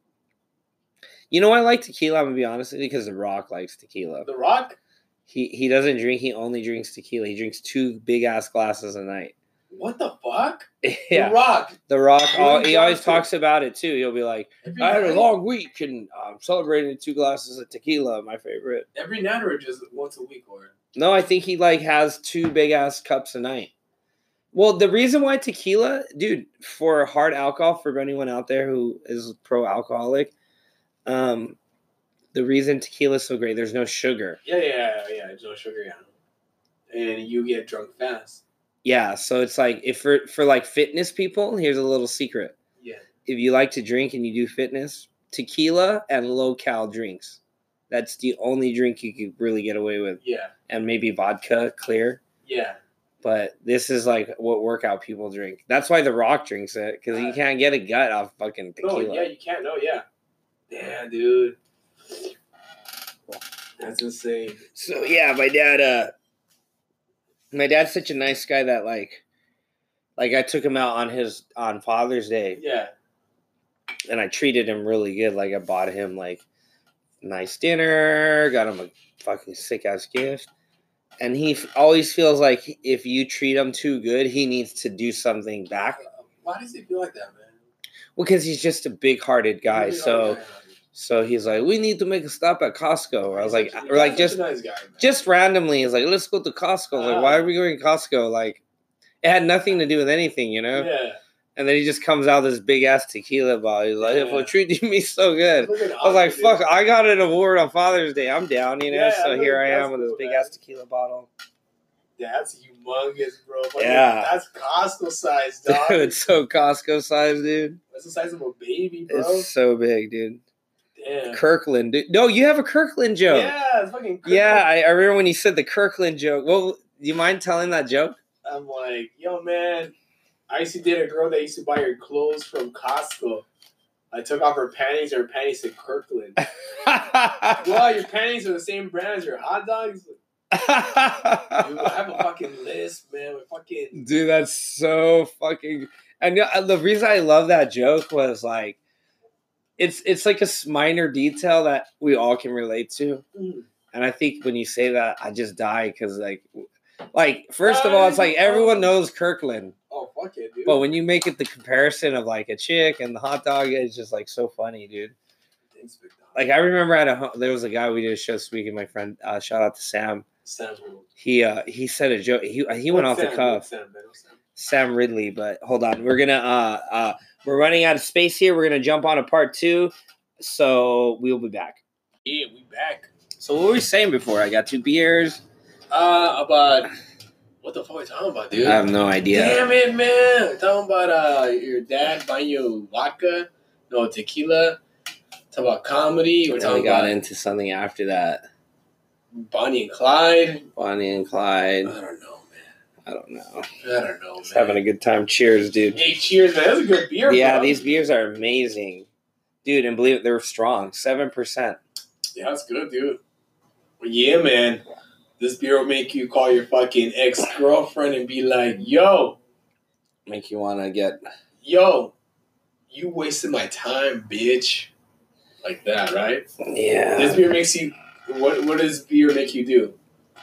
You know, I like tequila. I'm gonna be honest with you, because The Rock likes tequila. The Rock. He he doesn't drink. He only drinks tequila. He drinks two big ass glasses a night. What the fuck? Yeah, The Rock. The Rock. All, Really he always Johnson. talks about it too. He'll be like, Every "I had a night? long week and I'm celebrating two glasses of tequila. My favorite." Every night or just once a week or? No, I think he like has two big ass cups a night. Well, the reason why tequila, dude, for hard alcohol, for anyone out there who is pro alcoholic, um, the reason tequila is so great, there's no sugar. Yeah, yeah, yeah. There's no sugar, yeah. And you get drunk fast. Yeah, so it's like if for for like fitness people, here's a little secret. Yeah. If you like to drink and you do fitness, tequila and low cal drinks. That's the only drink you could really get away with. Yeah. And maybe vodka, clear. Yeah. But this is like what workout people drink. That's why The Rock drinks it, because he Uh, can't get a gut off fucking No, tequila. yeah, you can't. No, yeah. Damn, dude. That's insane. So yeah, my dad. Uh, my dad's such a nice guy that like, like I took him out on his on Father's Day, Yeah. and I treated him really good. Like I bought him like nice dinner, got him a fucking sick ass gift. And he f- always feels like if you treat him too good, he needs to do something back. Why does he feel like that, man? Well, because he's just a big-hearted guy. He's a So, big guy. so he's like, we need to make a stop at Costco. Or I was like, He's such a- or like he's just, such a nice guy, man. just randomly, he's like, let's go to Costco. I was like, why are we going to Costco? Like, it had nothing to do with anything, you know. Yeah. And then he just comes out with this big-ass tequila bottle. He's like, Yeah. "If treating me so good." Look at I was like, Oscar, fuck, dude. I got an award on Father's Day. I'm down, you know? Yeah, so look, here I that's am with this cool, big man. ass tequila bottle. That's humongous, bro. Fucking- Yeah. That's Costco size, dog. Dude, it's so Costco size, dude. That's the size of a baby, bro. It's so big, dude. Damn. Kirkland, dude. No, you have a Kirkland joke. Yeah, it's fucking crazy. Yeah, I, I remember when you said the Kirkland joke. Well, do you mind telling that joke? I'm like, yo, man, I used to date a girl that used to buy her clothes from Costco. I took off her panties, and her panties said Kirkland. Well, your panties are the same brand as your hot dogs? Dude, I have a fucking list, man. With fucking... Dude, that's so fucking. And uh, the reason I love that joke was like, it's it's like a minor detail that we all can relate to. Mm. And I think when you say that, I just die because like, like first of all, it's like everyone knows Kirkland, Oh, fuck it, dude. but when you make it the comparison of like a chick and the hot dog, it's just like so funny, dude. Thanks, big dog. like I remember at a ho- there was a guy we did a show this week, and my friend, uh, shout out to Sam. Sam. He uh he said a joke. He he went off Sam? the cuff. Sam, man? Sam? Sam Ridley, but hold on, we're gonna uh uh we're running out of space here. We're gonna jump on a part two, so we'll be back. Yeah, we back. So what were we saying before? I got two beers. Uh, about what the fuck are we talking about, dude? I have no idea. Damn it, man! We're talking about uh your dad buying you vodka, no tequila. Talking about comedy. We're And we talking got about into something after that. Bonnie and Clyde. Bonnie and Clyde. I don't know, man. I don't know. I don't know, man. Just having a good time. Cheers, dude. Hey, cheers, man. That's a good beer, Yeah, bro. these beers are amazing, dude. And believe it, they're strong. Seven percent. Yeah, that's good, dude. Well, yeah, man. This beer will make you call your fucking ex-girlfriend and be like, yo, Make you want to get. yo, you wasted my time, bitch. Like that, right? Yeah. This beer makes you, what What does beer make you do?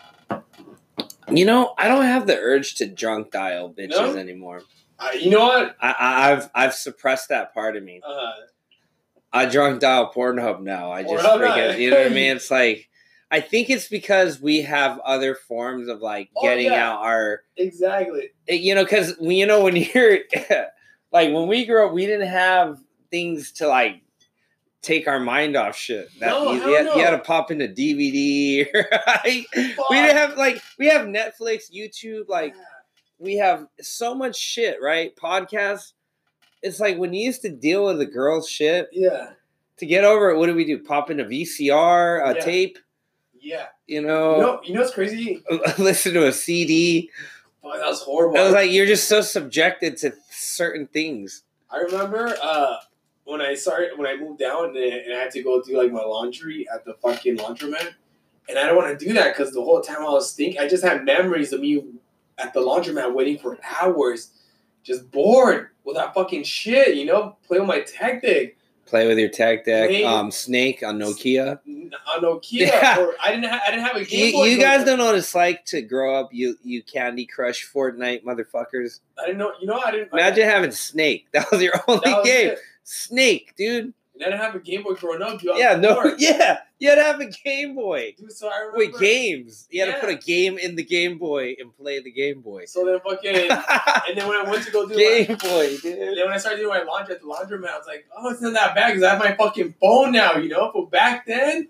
You know, I don't have the urge to drunk dial bitches No? anymore. Uh, you know what? I, I, I've I've suppressed that part of me. Uh, I drunk dial Pornhub now. I just Pornhub, forget. You know what I mean? It's like, I think it's because we have other forms of like Oh, getting yeah. out our, exactly. it- you know, because you know when you're like when we grew up, we didn't have things to like take our mind off shit. That No, you, hell you, had, no. you had to pop into D V D. Right? Fuck. We didn't have like we have Netflix, YouTube, like. We have so much shit, right? Podcasts. It's like when you used to deal with the girls' shit, Yeah. to get over it, what do we do? Pop in a V C R, a Yeah. tape, Yeah. you You know, know, you know what's crazy? listen to a C D. Fuck, that was horrible. It was like you're just so subjected to certain things. I remember uh, when I started, when I moved down and, and I had to go do like my laundry at the fucking laundromat. And I don't want to do that because the whole time I was thinking, I just had memories of me at the laundromat waiting for hours, just bored with that fucking shit, you know, play with my tactic. Play with your tech deck, Play- um, Snake on Nokia. On Nokia, Yeah. or I didn't, ha- I didn't have a Game You, Boy. you guys Nokia. don't know what it's like to grow up. You you Candy Crush Fortnite motherfuckers. I didn't know. You know, I didn't. Imagine having Snake. That was your only that was game. it. Snake, dude. And I didn't have a Game Boy growing up, dude. I was Yeah, no, bored. yeah. You had to have a Game Boy. Dude, so I remember. Wait, games. You had Yeah. to put a game in the Game Boy and play the Game Boy. So then fucking, and then when I went to go do Game my, Boy, and dude. then when I started doing my laundry at the laundromat, I was like, oh, it's not that bad because I have my fucking phone now, you know? But back then,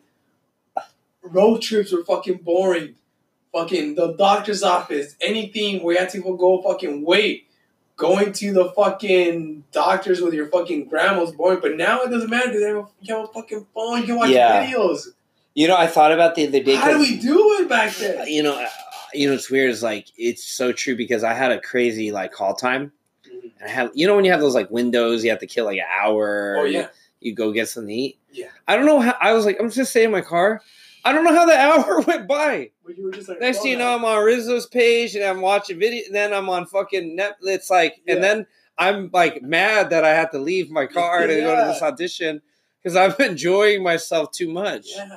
road trips were fucking boring. Fucking the doctor's office, anything where you had to go fucking wait. Going to the fucking doctors with your fucking grandma was boring. But now it doesn't matter because you have a fucking phone. You can watch Yeah. videos. You know, I thought about the other day. How do 'cause, we do it back then? You know, uh, you know, it's weird. Is like it's so true because I had a crazy like call time, Mhm. and I have you know when you have those like windows, you have to kill like an hour. Oh, yeah. You go get something to eat. Yeah. I don't know how. I was like, I'm just sitting in my car. I don't know how the hour went by. But you were just like, Next oh, thing you no. know, I'm on Rizzo's page and I'm watching video. And then I'm on fucking Netflix. Like, Yeah. and then I'm like mad that I had to leave my car to go to Yeah. this audition because I'm enjoying myself too much. Yeah.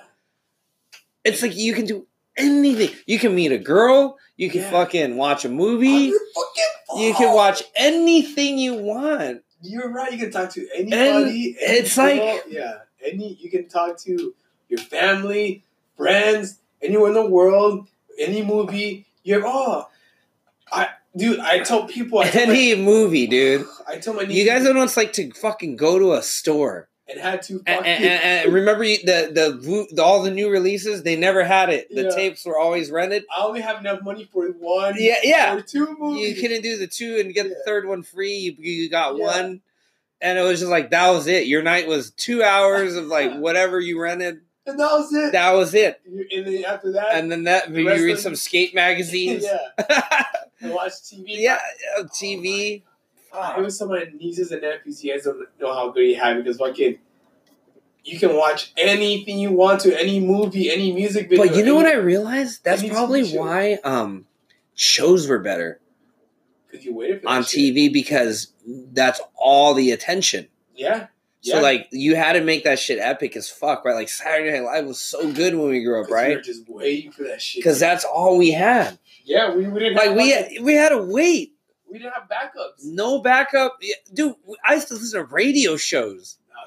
It's like you can do anything. You can meet a girl. You can Yeah. fucking watch a On movie. your fucking You can phone. watch anything you want. You're right. You can talk to anybody. any it's like- girl. yeah, any you can talk to your family, friends, anywhere in the world, any movie. You're oh, I dude. I tell people. I tell Any movie, dude. my, I tell my niece You guys don't know what it's like to fucking go to a store. and had to And, fucking and, and, and remember you, the, the the all the new releases, they never had it. The Yeah. tapes were always rented. I only have enough money for one. Yeah, yeah. Or two movies. You couldn't do the two and get the Yeah. third one free. You, you got Yeah. one, and it was just like that was it. Your night was two hours of like whatever you rented. and that was it. That was it. You- and then after that, And then that maybe rest you read of- some skate magazines. yeah, and watch T V. yeah, uh, T V. I always tell my nieces and nephews, you guys don't know how good you have it because fucking, you can watch anything you want to, any movie, any music video. But you know any, what I realized? That's any T V probably show. why um, shows were better Because you waited for on that T V because that's all the attention. shit. Yeah. So Yeah. like you had to make that shit epic as fuck, right? Like Saturday Night Live was so good when we grew up, 'Cause We were right? just waiting for that shit. Because that's all we had. yeah, we, we didn't Like have we fucking- had, we had to wait, we didn't have backups. no backup, Yeah, dude. I used to listen to radio shows. That's cool.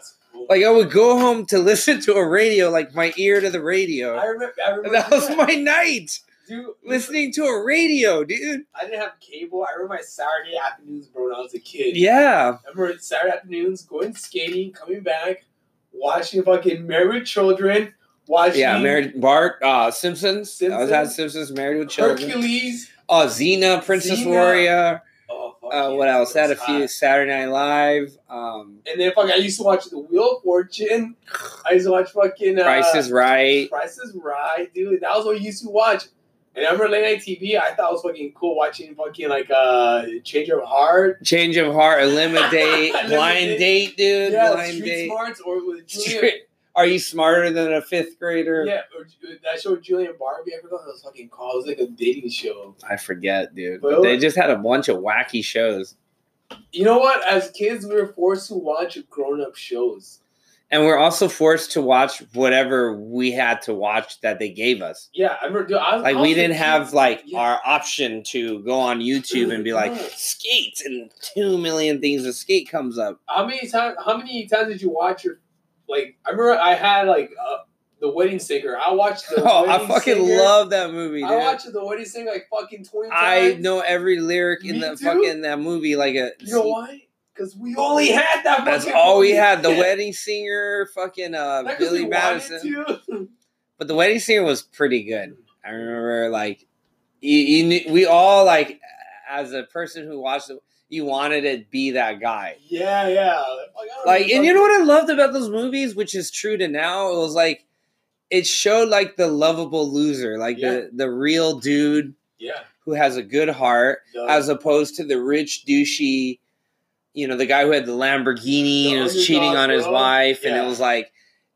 Like I would go home to listen to a radio, like my ear to the radio. I remember. I remember And that was my night, dude. listening to a radio, dude. I didn't have cable. I remember my Saturday afternoons, bro, when I was a kid. Yeah. I remember Saturday afternoons going skating, coming back, watching fucking Married with Children, watching Yeah, Married Bart, uh, Simpsons. Simpsons. I was at Simpsons, Married with Children. Hercules. Oh, Xena, Princess Xena. Warrior. Oh, fuck Uh, yeah, what else? that Had a was few hot. Saturday Night Live. Um, And then fucking, I used to watch The Wheel of Fortune. I used to watch fucking uh, Price is Right. Price is Right, dude. That was what I used to watch. And I remember late night T V. I thought it was fucking cool watching fucking like uh Change of Heart. Change of Heart, Eliminate, Eliminate. Blind Date, dude. Yeah, Blind Street Date. Smarts or with Julian. Street- Are you smarter than a fifth grader? Yeah, or that show with Julian Barbie. I forgot what it was fucking called. It was like a dating show. I forget, dude. But- But they just had a bunch of wacky shows. You know what? As kids, we were forced to watch grown-up shows. And we're also forced to watch whatever we had to watch that they gave us. Yeah, I remember. Dude, I was, Like I we was a didn't kid. have like Yeah. our option to go on YouTube and be like No. skate and two million things of skate comes up. How many times? How many times did you watch your? Like, I remember I had like uh, the Wedding Singer. I watched the. Oh, I Wedding fucking Singer. love that movie, dude. I watched the Wedding Singer like fucking twenty times. I know every lyric in Me the too. fucking that movie. Like a, You know why? Because we only had that. that's fucking all we movie. had. The Wedding Singer, fucking uh, Not 'cause Billy we Madison. wanted to. But the Wedding Singer was pretty good. I remember, like, you, you knew, we all like, as a person who watched it, you wanted to be that guy. Yeah, yeah. Like, I don't Like, know. and you know what I loved about those movies, which is true to now, it was like, it showed like the lovable loser, like Yeah. the the real dude Yeah. who has a good heart, The- as opposed to the rich douchey, you know, the guy who had the Lamborghini The and was underdog, cheating on his bro. wife, and Yeah. it was like,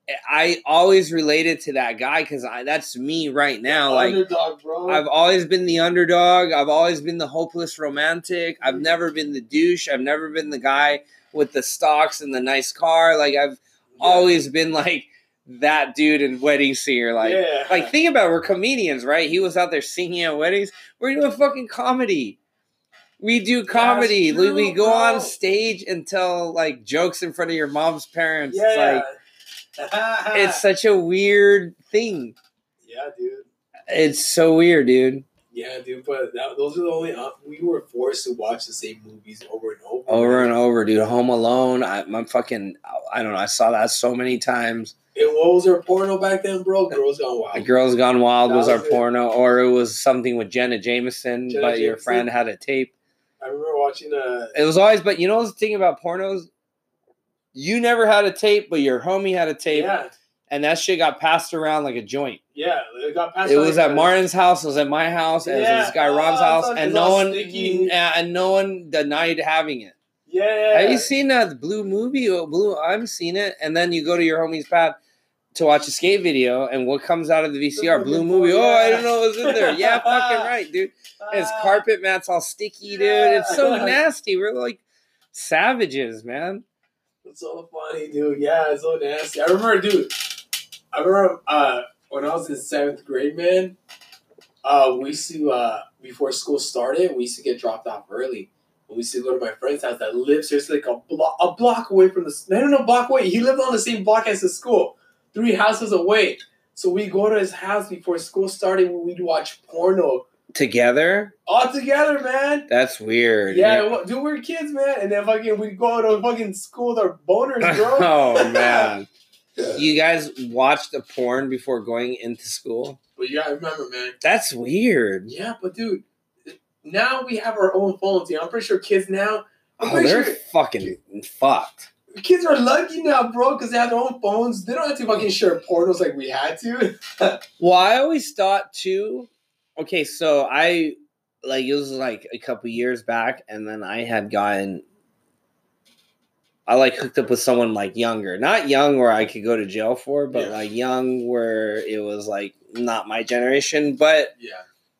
I always related to that guy because that's me right now. Like, underdog, bro. I've always been the underdog. I've always been the hopeless romantic. I've never been the douche. I've never been the guy with the stocks and the nice car. Like, I've Yeah. always been like that dude in Wedding Singer. Like, yeah. like think about it, we're comedians, right? He was out there singing at weddings. We're doing fucking comedy. We do comedy. That's we, true, we go bro. on stage and tell like jokes in front of your mom's parents. It's Yeah. like it's such a weird thing. yeah, dude. It's so weird, dude. Yeah, dude. But that, those are the only uh, we were forced to watch the same movies over and over. Over and over, dude. Home Alone. I, I'm fucking. I don't know. I saw that so many times. And what was our porno back then, bro? Girls Gone Wild. Girls Gone Wild That was our was it. porno, or it was something with Jenna Jameson, Jenna but your Jameson. friend had a tape. I remember watching uh It was always, but you know the thing about pornos? You never had a tape, but your homie had a tape, yeah, and that shit got passed around like a joint. yeah. It got passed. It on was like at a- Martin's house. It was at my house. It was Yeah. at this guy Oh, Ron's it's house, all- and it's no all one, sticky. and no one denied having it. Yeah, yeah. Have you seen uh, the Blue movie? Oh, Blue, I've seen it. And then you go to your homie's pad to watch a skate video, and what comes out of the V C R? The Blue fucking movie. boy, Oh, I yeah. didn't know it was in there. Yeah, fucking right, dude. And his Ah, carpet mat's all sticky, dude. Yeah. It's so nasty. We're like savages, man. It's so funny, dude. Yeah, it's so nasty. I remember, dude. I remember uh, when I was in seventh grade, man. Uh, we used to uh, before school started, we used to get dropped off early. We used to go to my friend's house that lived seriously like a block, a block away from the. No, no, no, block away. He lived on the same block as the school, three houses away. So we go to his house before school started. We'd watch porno Together? all together, man. That's weird. Yeah, well, dude, we were kids, man, and then fucking we'd go to fucking school with our boners, bro. Oh, man. You guys watched the porn before going into school? But you gotta remember, man. That's weird. Yeah, but dude, now we have our own phones. You know, I'm pretty sure kids now. I'm Oh, pretty they're sure fucking fucked. kids are lucky now, bro, because they have their own phones. They don't have to fucking share pornos like we had to. Well, I always thought too. Okay, so I like it was like a couple years back, and then I had gotten. I like hooked up with someone like younger, not young where I could go to jail for, but Yeah. like young where it was like not my generation. But Yeah,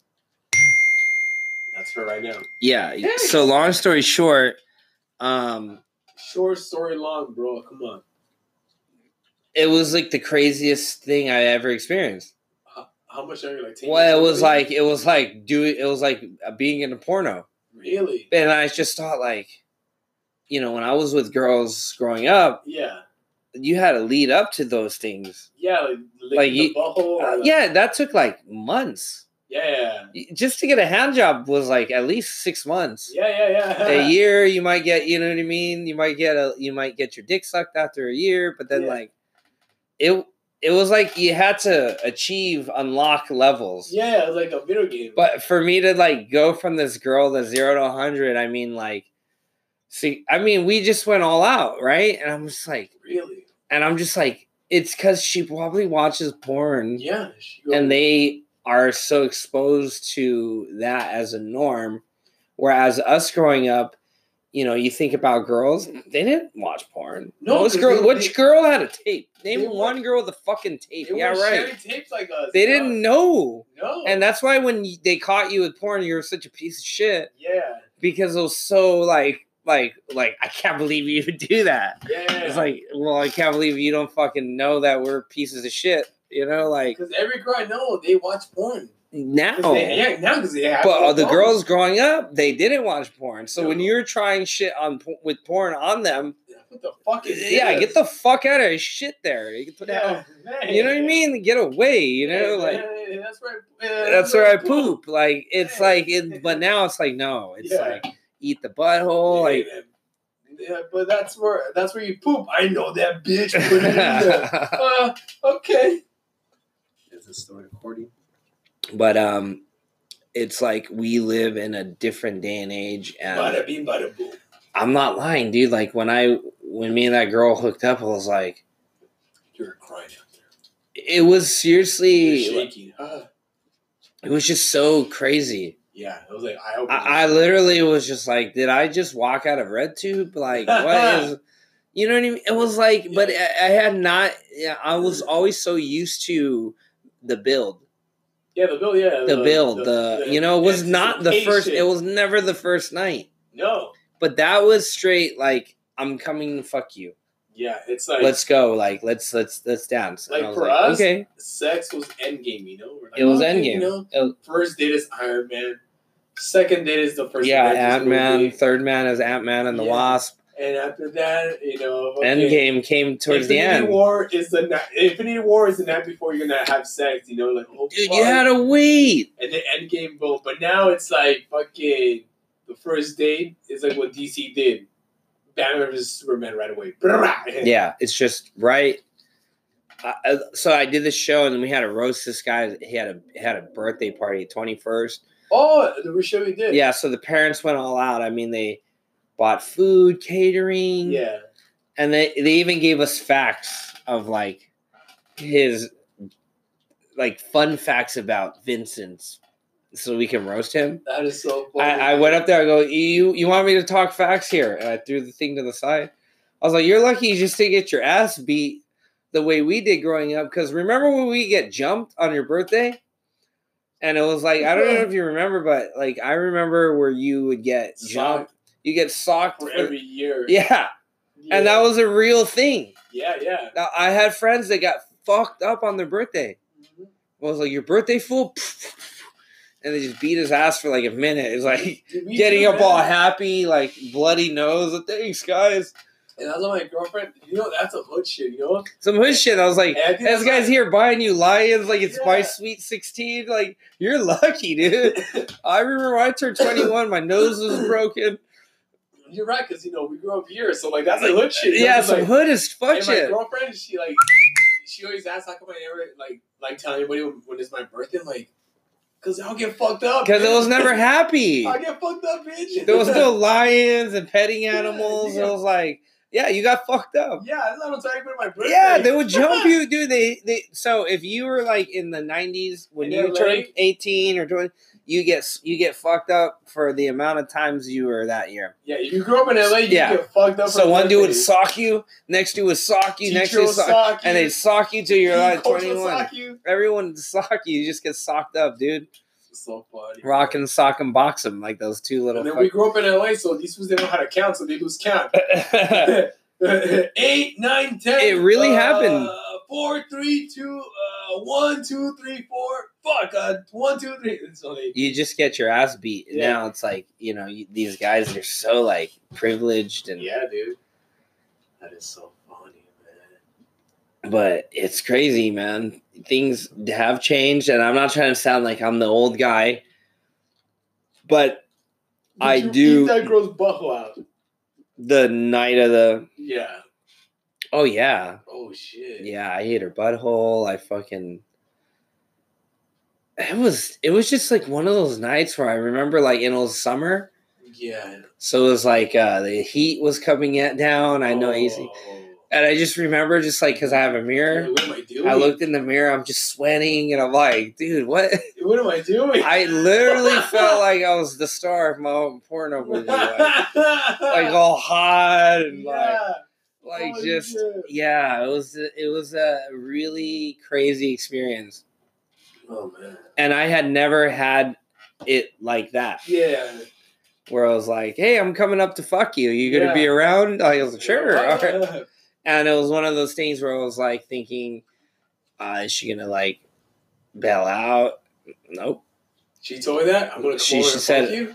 that's her right now. yeah, Hey. so long story short, um, Short story long, bro. Come on. it was like the craziest thing I ever experienced. How, how much are you like? ten Well, years it old, was baby? like it was like doing it was like being in a porno. really. And I just thought, like, you know, when I was with girls growing up, Yeah. you had to lead up to those things. Yeah, like, like you, the butthole uh, like, yeah, that took like months. Yeah. Just to get a hand job was like at least six months. Yeah, yeah, yeah. A year, you might get, you know what I mean? You might get a, you might get your dick sucked after a year, but then yeah. like, it, it was like you had to achieve, unlock levels. Yeah, it was like a video game. But for me to like go from this girl to zero to a hundred, I mean, like, see, I mean, we just went all out, right? And I'm just like, really? And I'm just like, it's because she probably watches porn. Yeah. And they are so exposed to that as a norm. Whereas us growing up, you know, you think about girls, they didn't watch porn. No, Most girl, they, which they, girl had a tape? Name one were, girl with a fucking tape. They yeah, were right. sharing tapes like us. They didn't know. No. And that's why when they caught you with porn, you were such a piece of shit. Yeah. Because it was so like, like, like, I can't believe you would do that. Yeah. It's like, well, I can't believe you don't fucking know that we're pieces of shit. You know, like. Because every girl I know, they watch porn. Now, they, yeah, now because they have. But the girls growing up, they didn't watch porn. So no. when you're trying shit on with porn on them, what the fuck is yeah, this? get the fuck out of shit there. You, put yeah, that, you know what I mean? Get away. You know, yeah, like yeah, that's where I, yeah, that's where I poop. Like it's yeah. like, it, but now it's like no, it's yeah. like eat the butthole. Like, yeah, but that's where that's where you poop. I know that bitch. Put it in there. uh, okay. Is this still recording? But um. It's like we live in a different day and age, and bada bing, bada boom. I'm not lying, dude. Like when I, when me and that girl hooked up, I was like, "You were crying out there." It was seriously, You're shaking. Huh? It was just so crazy. Yeah, it was like I, I, I literally was just like, did I just walk out of RedTube? Like, what is, you know what I mean? It was like, yeah. but I, I had not. Yeah, I was always so used to the build. Yeah, the build, yeah. The, the build, the, the, the, you know, it was not the first, it was never the first night. No. But that was straight, like, I'm coming to fuck you. Yeah, it's like. Let's go, like, let's, let's, let's dance. Like, for like, us, okay. sex was endgame, you know? Like, it was okay, endgame. You know? it, first date is Iron Man. Second date is the first Yeah, Ant-Man. Third man is Ant-Man and the yeah. Wasp. And after that, you know, okay, Endgame came towards Infinity the end. War is the night. Infinity War is the night before you're gonna have sex. You know, like oh, dude, fuck. You had to wait. And the Endgame boom. But now it's like fucking the first date is like what D C did. Batman versus Superman right away. Yeah, it's just right. Uh, so I did this show and we had to roast this guy. He had a he had a birthday party, twenty-first. Oh, the show we did. Yeah, so the parents went all out. I mean, they bought food, catering. Yeah. And they, they even gave us facts of like his like fun facts about Vincent's so we can roast him. That is so funny. I, I went up there, I go, you you want me to talk facts here? And I threw the thing to the side. I was like, you're lucky you just didn't get your ass beat the way we did growing up. Because remember when we get jumped on your birthday? And it was like, I don't know if you remember, but like I remember where you would get Socked. jumped. You get socked for for, every year. Yeah. yeah. And that was a real thing. Yeah, yeah. Now, I had friends that got fucked up on their birthday. Mm-hmm. I was like, your birthday fool? And they just beat his ass for like a minute. It's like getting up all happy, like bloody nose. Thanks, guys. And I was like, my girlfriend, you know, that's some hood shit, you know? Some hood shit. I was like, this guy's here buying you lions like it's yeah. my sweet sixteen. Like, you're lucky, dude. I remember when I turned twenty-one, my nose was broken. You're right, because, you know, we grew up here, so, like, that's like hood shit. Yeah, know? some like, hood is fuck and shit. My girlfriend, she, like, she always asks, how come I never, like, like tell anybody when, when it's my birthday? I'm like, because I'll get fucked up. Because it was never happy. I'll get fucked up, bitch. There was no lions and petting animals. Yeah, yeah. It was like, yeah, you got fucked up. Yeah, that's what I'm talking about my birthday. Yeah, they would jump you, dude. They, they. So if you were like in the nineties when in you L A turned eighteen or twenty, you get you get fucked up for the amount of times you were that year. Yeah, if you grew up in L A, you yeah. get fucked up. So one dude would sock you, next dude would sock you, Teacher next dude would sock, sock you, and they'd sock you till you're like twenty-one. Everyone would sock you. You just get socked up, dude. So funny. Rock and sock and box them like those two little. And then fuck- we grew up in L A, so these fools didn't know how to count, so they lose count. Eight, nine, ten. It really uh, happened. Four, three, two, uh, one, two, three, four. Fuck, uh, one, two, three. So they, you just get your ass beat. And yeah. Now it's like, you know, you, these guys are so like privileged and yeah, dude. That is so funny, man. But it's crazy, man. Things have changed, and I'm not trying to sound like I'm the old guy, but Did I you do. eat that girl's butthole out? The night of the. Yeah. Oh yeah. Oh shit. Yeah, I ate her butthole. I fucking. It was. It was just like one of those nights where I remember, like, in it was summer. Yeah. So it was like uh, the heat was coming at down. I know oh. A C. And I just remember, just like, because I have a mirror, What am I doing? I looked in the mirror, I'm just sweating, and I'm like, dude, what? What am I doing? I literally felt like I was the star of my own porno movie. Like, like all hot and yeah. like, like Oh, just, shit. yeah, it was, it was a really crazy experience. Oh, man. And I had never had it like that. Yeah. Where I was like, hey, I'm coming up to fuck you. You going to Yeah. be around? I was like, sure. Yeah. All right. And it was one of those things where I was like thinking, uh, is she going to like bail out? Nope. She told me that? I'm going to She- call her she and said- fuck you?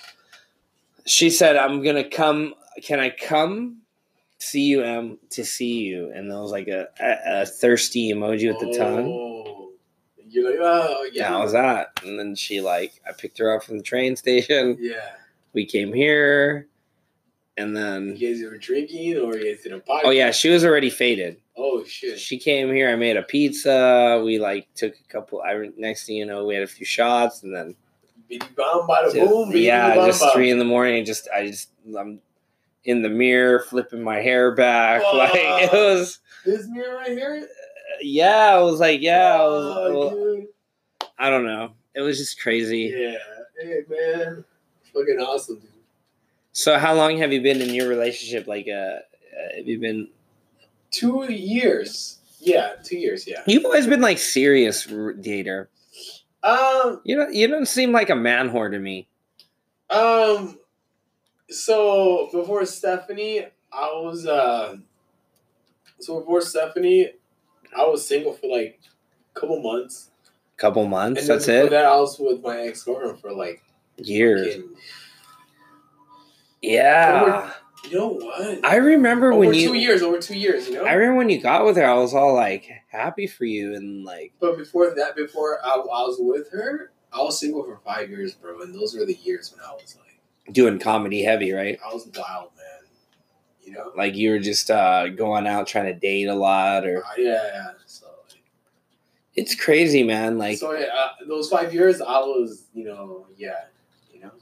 She said, I'm going to come. Can I come see you, Em, to see you? And there was like a, a, a thirsty emoji with the tongue. Oh. You're like, oh, yeah. That was that. And then she like, I picked her up from the train station. Yeah. We came here. And then, You guys were drinking or you guys did a podcast? oh yeah, she was already faded. Oh, shit. She came here. I made a pizza. We like took a couple. I next thing you know, we had a few shots, and then Bidi bam, bada just- boom. bidi yeah, bam, just bam. three in the morning. Just I just I'm in the mirror flipping my hair back. Oh. Like it was. This mirror right here? Yeah, I was like, yeah, I was. Oh, well, dude. I don't know. It was just crazy. Yeah. Hey, man. Fucking awesome, dude. So, how long have you been in your relationship? Like, uh, uh have you been? Two years. Yeah, two years, yeah. You've always been like serious r- dater. Um, You don't. You don't seem like a man whore to me. um, so before Stephanie, I was, uh, so before Stephanie, I was single for like a couple months. Couple months. And then That's before it. that, I was with my ex-girlfriend for like, Years. fucking- Yeah. you know what? I remember over when two you. years, over two years, you know? I remember when you got with her. I was all like happy for you and like. But before that, before I, I was with her, I was single for five years, bro. And those were the years when I was like, Doing comedy heavy, right? I was wild, man. You know? Like you were just uh, going out trying to date a lot, or Uh, yeah, yeah. So, like, it's crazy, man. Like so yeah, uh, those five years, I was, you know, yeah, you know,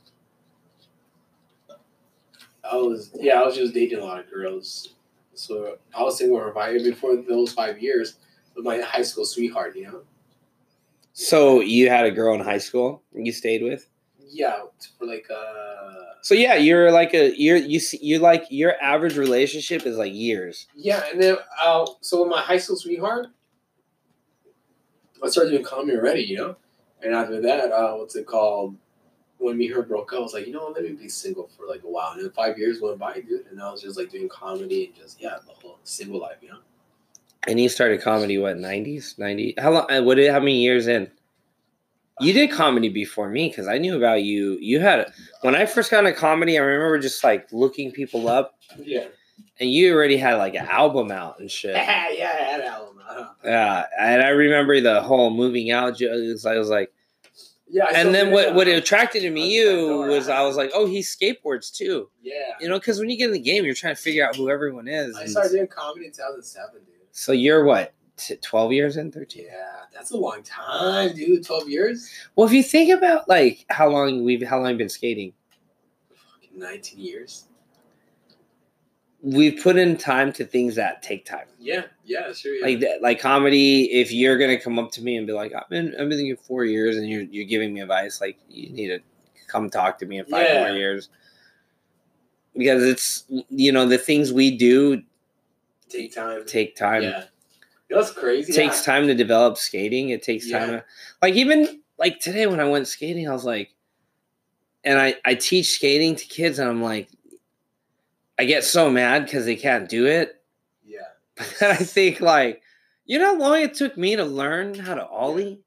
I was, yeah, I was just dating a lot of girls. So I was single for five years before those five years with my high school sweetheart, you know. so, you had a girl in high school you stayed with. Yeah, for like uh, So yeah, you're like a you're you see you like your average relationship is like years. yeah, and then uh, so with my high school sweetheart, I started doing comedy already, you know, and after that, uh, what's it called? When me and her broke up, I was like, you know, let me be single for like a while. And then five years went by, dude, and I was just like doing comedy and just yeah, the whole single life, you know. And you started comedy what nineties ninety? How long? uh, What? did- How many years in? You did comedy before me because I knew about you. You had when I first got into comedy. I remember just like looking people up, Yeah. and you already had like an album out and shit. yeah, I had Alan. Uh, Yeah, and I remember the whole moving out. jo- it was- I was like, yeah. I still and then did what? it, What uh, attracted to me on you Pandora. was I was like, oh, he skateboards too. Yeah. You know, because when you get in the game, you're trying to figure out who everyone is. I and- started doing comedy in two thousand seven, dude. So you're what, t- twelve years in, thirteen? Yeah, that's a long time, dude. Twelve years. Well, if you think about like how long we've how long you've been skating, Fucking nineteen years. we've put in time to things that take time. Yeah, yeah, sure. Yeah. Like that, like comedy. If you're gonna come up to me and be like, I've been I've been thinking four years, and you're you're giving me advice, like you need to come talk to me in five Yeah. more years. Because it's you know the things we do take time. take time. Yeah. That's crazy. It takes yeah. time to develop skating. It takes Yeah. time to, like even like today when I went skating, I was like, and I I teach skating to kids, and I'm like, I get so mad because they can't do it. Yeah. But then I think like, you know how long it took me to learn how to ollie?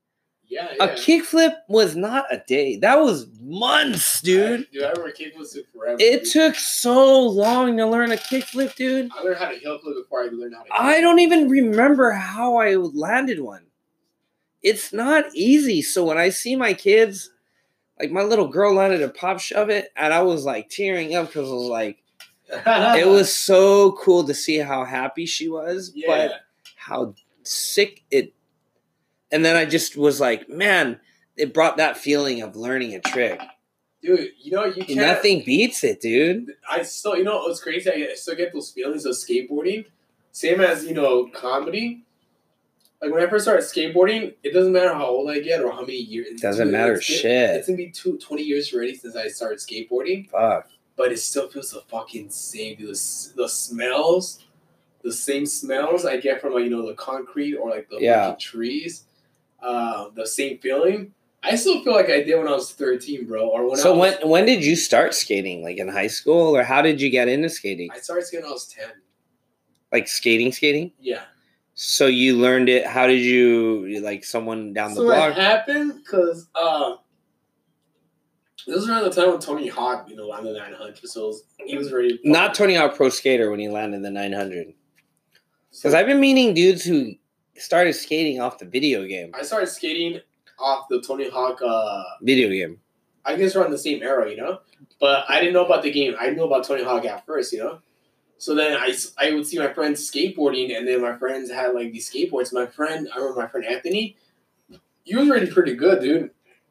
Yeah, yeah. A kickflip was not a day. That was months, dude. I, dude, I remember kickflips took forever. It dude. took so long to learn a kickflip, dude. I learned how to heel flip before I learned how to. I don't even remember how I landed one. It's not easy. So when I see my kids, like my little girl landed a pop shove it, and I was like tearing up because I was like, it was so cool to see how happy she was, Yeah. but how sick it. And then I just was like, man, it brought that feeling of learning a trick. Dude, you know, you can't. Nothing beats it, dude. I still, you know, what's crazy? I still get those feelings of skateboarding. Same as, you know, comedy. Like, when I first started skateboarding, it doesn't matter how old I get or how many years. It doesn't dude, matter it's been- shit. It's going to be two, twenty years already since I started skateboarding. Fuck. But it still feels the fucking same. Dude. The, s- the smells, the same smells I get from, like, you know, the concrete or, like, the Yeah. fucking trees. Uh, the same feeling. I still feel like I did when I was thirteen, bro. Or when So I was, when when did you start skating? Like in high school, or how did you get into skating? I started skating when I was ten. Like skating, skating. Yeah. So you learned it. How did you like someone down the So block? it happened because uh, this was around the time when Tony Hawk, you know, landed the nine hundred. So it was, he was ready. Not Tony Hawk Pro Skater when he landed the nine hundred. So Because I've been meeting dudes who started skating off the video game. I started skating off the Tony Hawk. Uh, Video game. I guess around the same era, you know. But I didn't know about the game. I knew about Tony Hawk at first, you know. So then I, I would see my friends skateboarding, and then my friends had like these skateboards. My friend, I remember my friend Anthony. He was already pretty good, dude.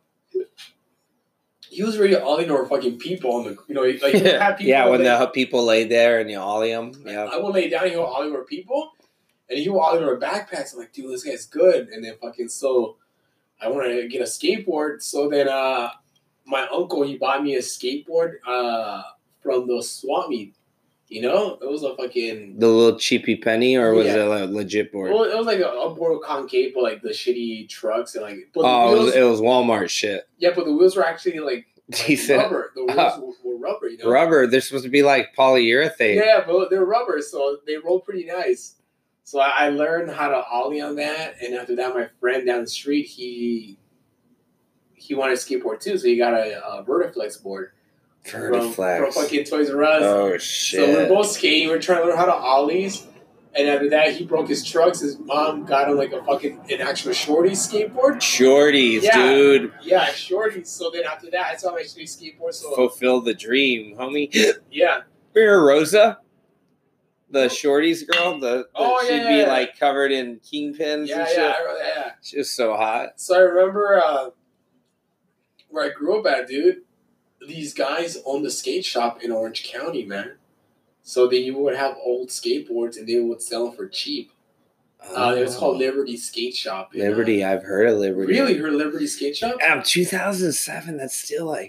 He was already ollie over fucking people on the, you know, like he would have people. Yeah, when lay, the people lay there and you ollie them. Yeah. I would lay down, he would ollie over people, and he would ollie over backpacks. I'm like, dude, this guy's good. And then fucking so, I wanted to get a skateboard. So then, uh, my uncle he bought me a skateboard, uh, from the swap meet. You know, it was a fucking. The little cheapy penny, or was Yeah. it a legit board? Well, it was like a, a board with concave, but like the shitty trucks and like. But the Oh, it wheels, was, it was Walmart shit. yeah, but the wheels were actually like, like Decent. rubber. The wheels Uh, were, were rubber, you know. Rubber. They're supposed to be like polyurethane. Yeah, but they're rubber, so they roll pretty nice. So I, I learned how to ollie on that, and after that, my friend down the street he he wanted a skateboard too, so he got a, a Vertiflex board from, from Vertiflex. fucking Toys R Us. Oh shit. So we're both skating. We're trying to learn how to ollies. And after that, he broke his trucks. His mom got him like a fucking an actual shorty skateboard. Shorties, Yeah. dude. Yeah, shorties. So then after that, I saw my shitty skateboard. So Fulfill the dream, homie. yeah, Remember Rosa? The shorties girl? The, the Oh, she'd yeah, be yeah. like covered in kingpins yeah, and yeah, shit. I remember that, yeah. She was so hot. So I remember uh, where I grew up at, dude. These guys owned a skate shop in Orange County, man. So they would have old skateboards and they would sell them for cheap. Uh, it was called Liberty Skate Shop. in, uh, Liberty. I've heard of Liberty. Really? Heard of Liberty Skate Shop? Um, two thousand seven. That's still like.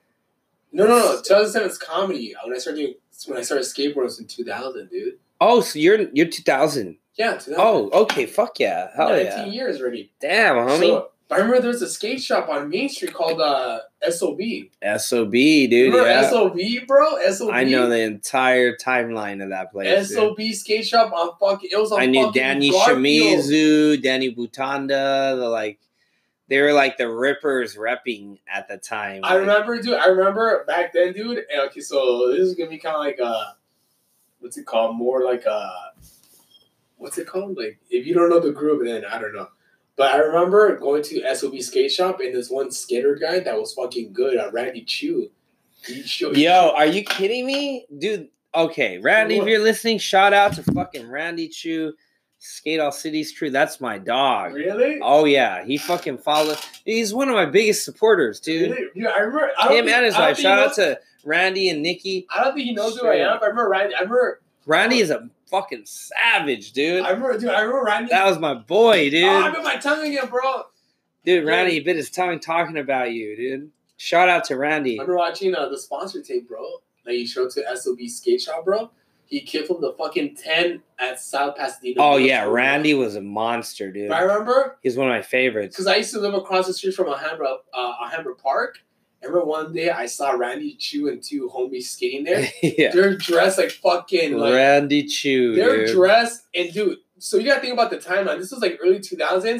No, no, no. two thousand seven is comedy. When I started doing, when I started skateboarding, it was in two thousand, dude. Oh, so you're you're two thousand. Yeah, two thousand. Oh, okay. Fuck yeah. Hell nineteen yeah. years already. Damn, homie. So, I remember there was a skate shop on Main Street called uh, S O B. S O B, dude. Remember Yeah. S O B, bro? S O B? I know the entire timeline of that place. S O dude. B skate shop on fucking. It was on I knew fucking Danny Garfield. Shimizu, Danny Butanda, the like they were like the Rippers repping at the time. I like- remember, dude. I remember back then, dude. and, Okay, so this is gonna be kind of like uh, what's it called? More like uh, what's it called? Like if you don't know the group, then I don't know. But I remember going to S O B skate shop and this one skater guy that was fucking good, uh, Randy Chu. He showed, Yo, are you kidding me? Dude, okay. Randy, if What? you're listening, shout out to fucking Randy Chu, Skate All Cities crew. That's my dog. Really? Oh yeah. He fucking followed. He's one of my biggest supporters, dude. Really? Yeah, I remember. I don't Him think- and his I don't wife. think Shout he out knows- to Randy and Nikki. I don't think he knows who I Straight am. up. But I remember Randy. I remember. Randy is a fucking savage, dude. I remember, dude. I remember Randy. That was my boy, dude. Oh, I bit my tongue again, bro. Dude, Randy bit his tongue talking about you, dude. Shout out to Randy. I remember watching uh, the sponsor tape, bro. That he showed to S O B Skate Shop, bro. He kicked from the fucking ten at South Pasadena. Oh Beach, yeah, bro. Randy was a monster, dude. But I remember He's one of my favorites. because I used to live across the street from Alhambra, uh, Alhambra Park. I remember one day I saw Randy Chu and two homies skating there. Yeah. They're dressed like fucking like Randy Chu, they're dude. dressed and dude. So you gotta think about the timeline. This was like early two thousands.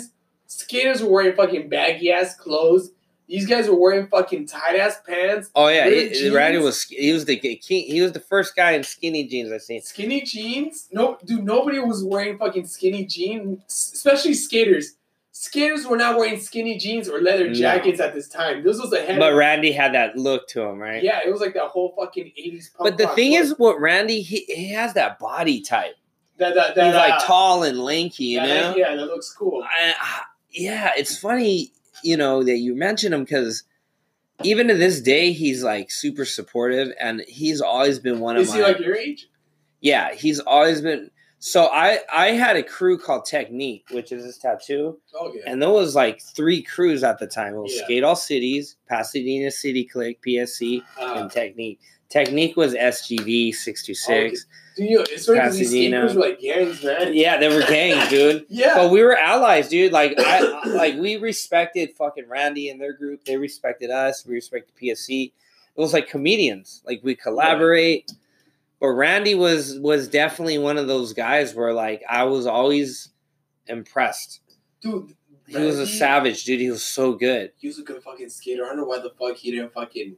skaters were wearing fucking baggy ass clothes. These guys were wearing fucking tight ass pants. Oh yeah, he, Randy was he was the he was the first guy in skinny jeans I seen. Skinny jeans? No, dude, nobody was wearing fucking skinny jeans, especially skaters. Skaters were not wearing skinny jeans or leather jackets no. at this time. This was a head. But Randy had that look to him, right? Yeah, it was like that whole fucking eighties punk But the rock thing look. is, what Randy he, he has that body type. That, that, that, He's like uh, tall and lanky, you that, know? Yeah, that looks cool. I, yeah, it's funny, you know, that you mention him because even to this day, he's like super supportive, and he's always been one of is my. Is he like your age? Yeah, he's always been. So I I had a crew called Technique, which is this tattoo. Oh yeah. And there was like three crews at the time. It was Yeah. Skate All Cities, Pasadena City Click, P S C, Uh, and Technique. Technique was S G V six two six. Dude, you know, it's funny because these Pasadena. skaters were like gangs, man. Yeah, they were gangs, dude. Yeah. But we were allies, dude. Like, I, like we respected fucking Randy and their group. They respected us. We respected P S C. It was like comedians. Like we collaborate. Yeah. But Randy was was definitely one of those guys where like I was always impressed. Dude, he Randy, was a savage, dude. He was so good. He was a good fucking skater. I don't know why the fuck he didn't fucking.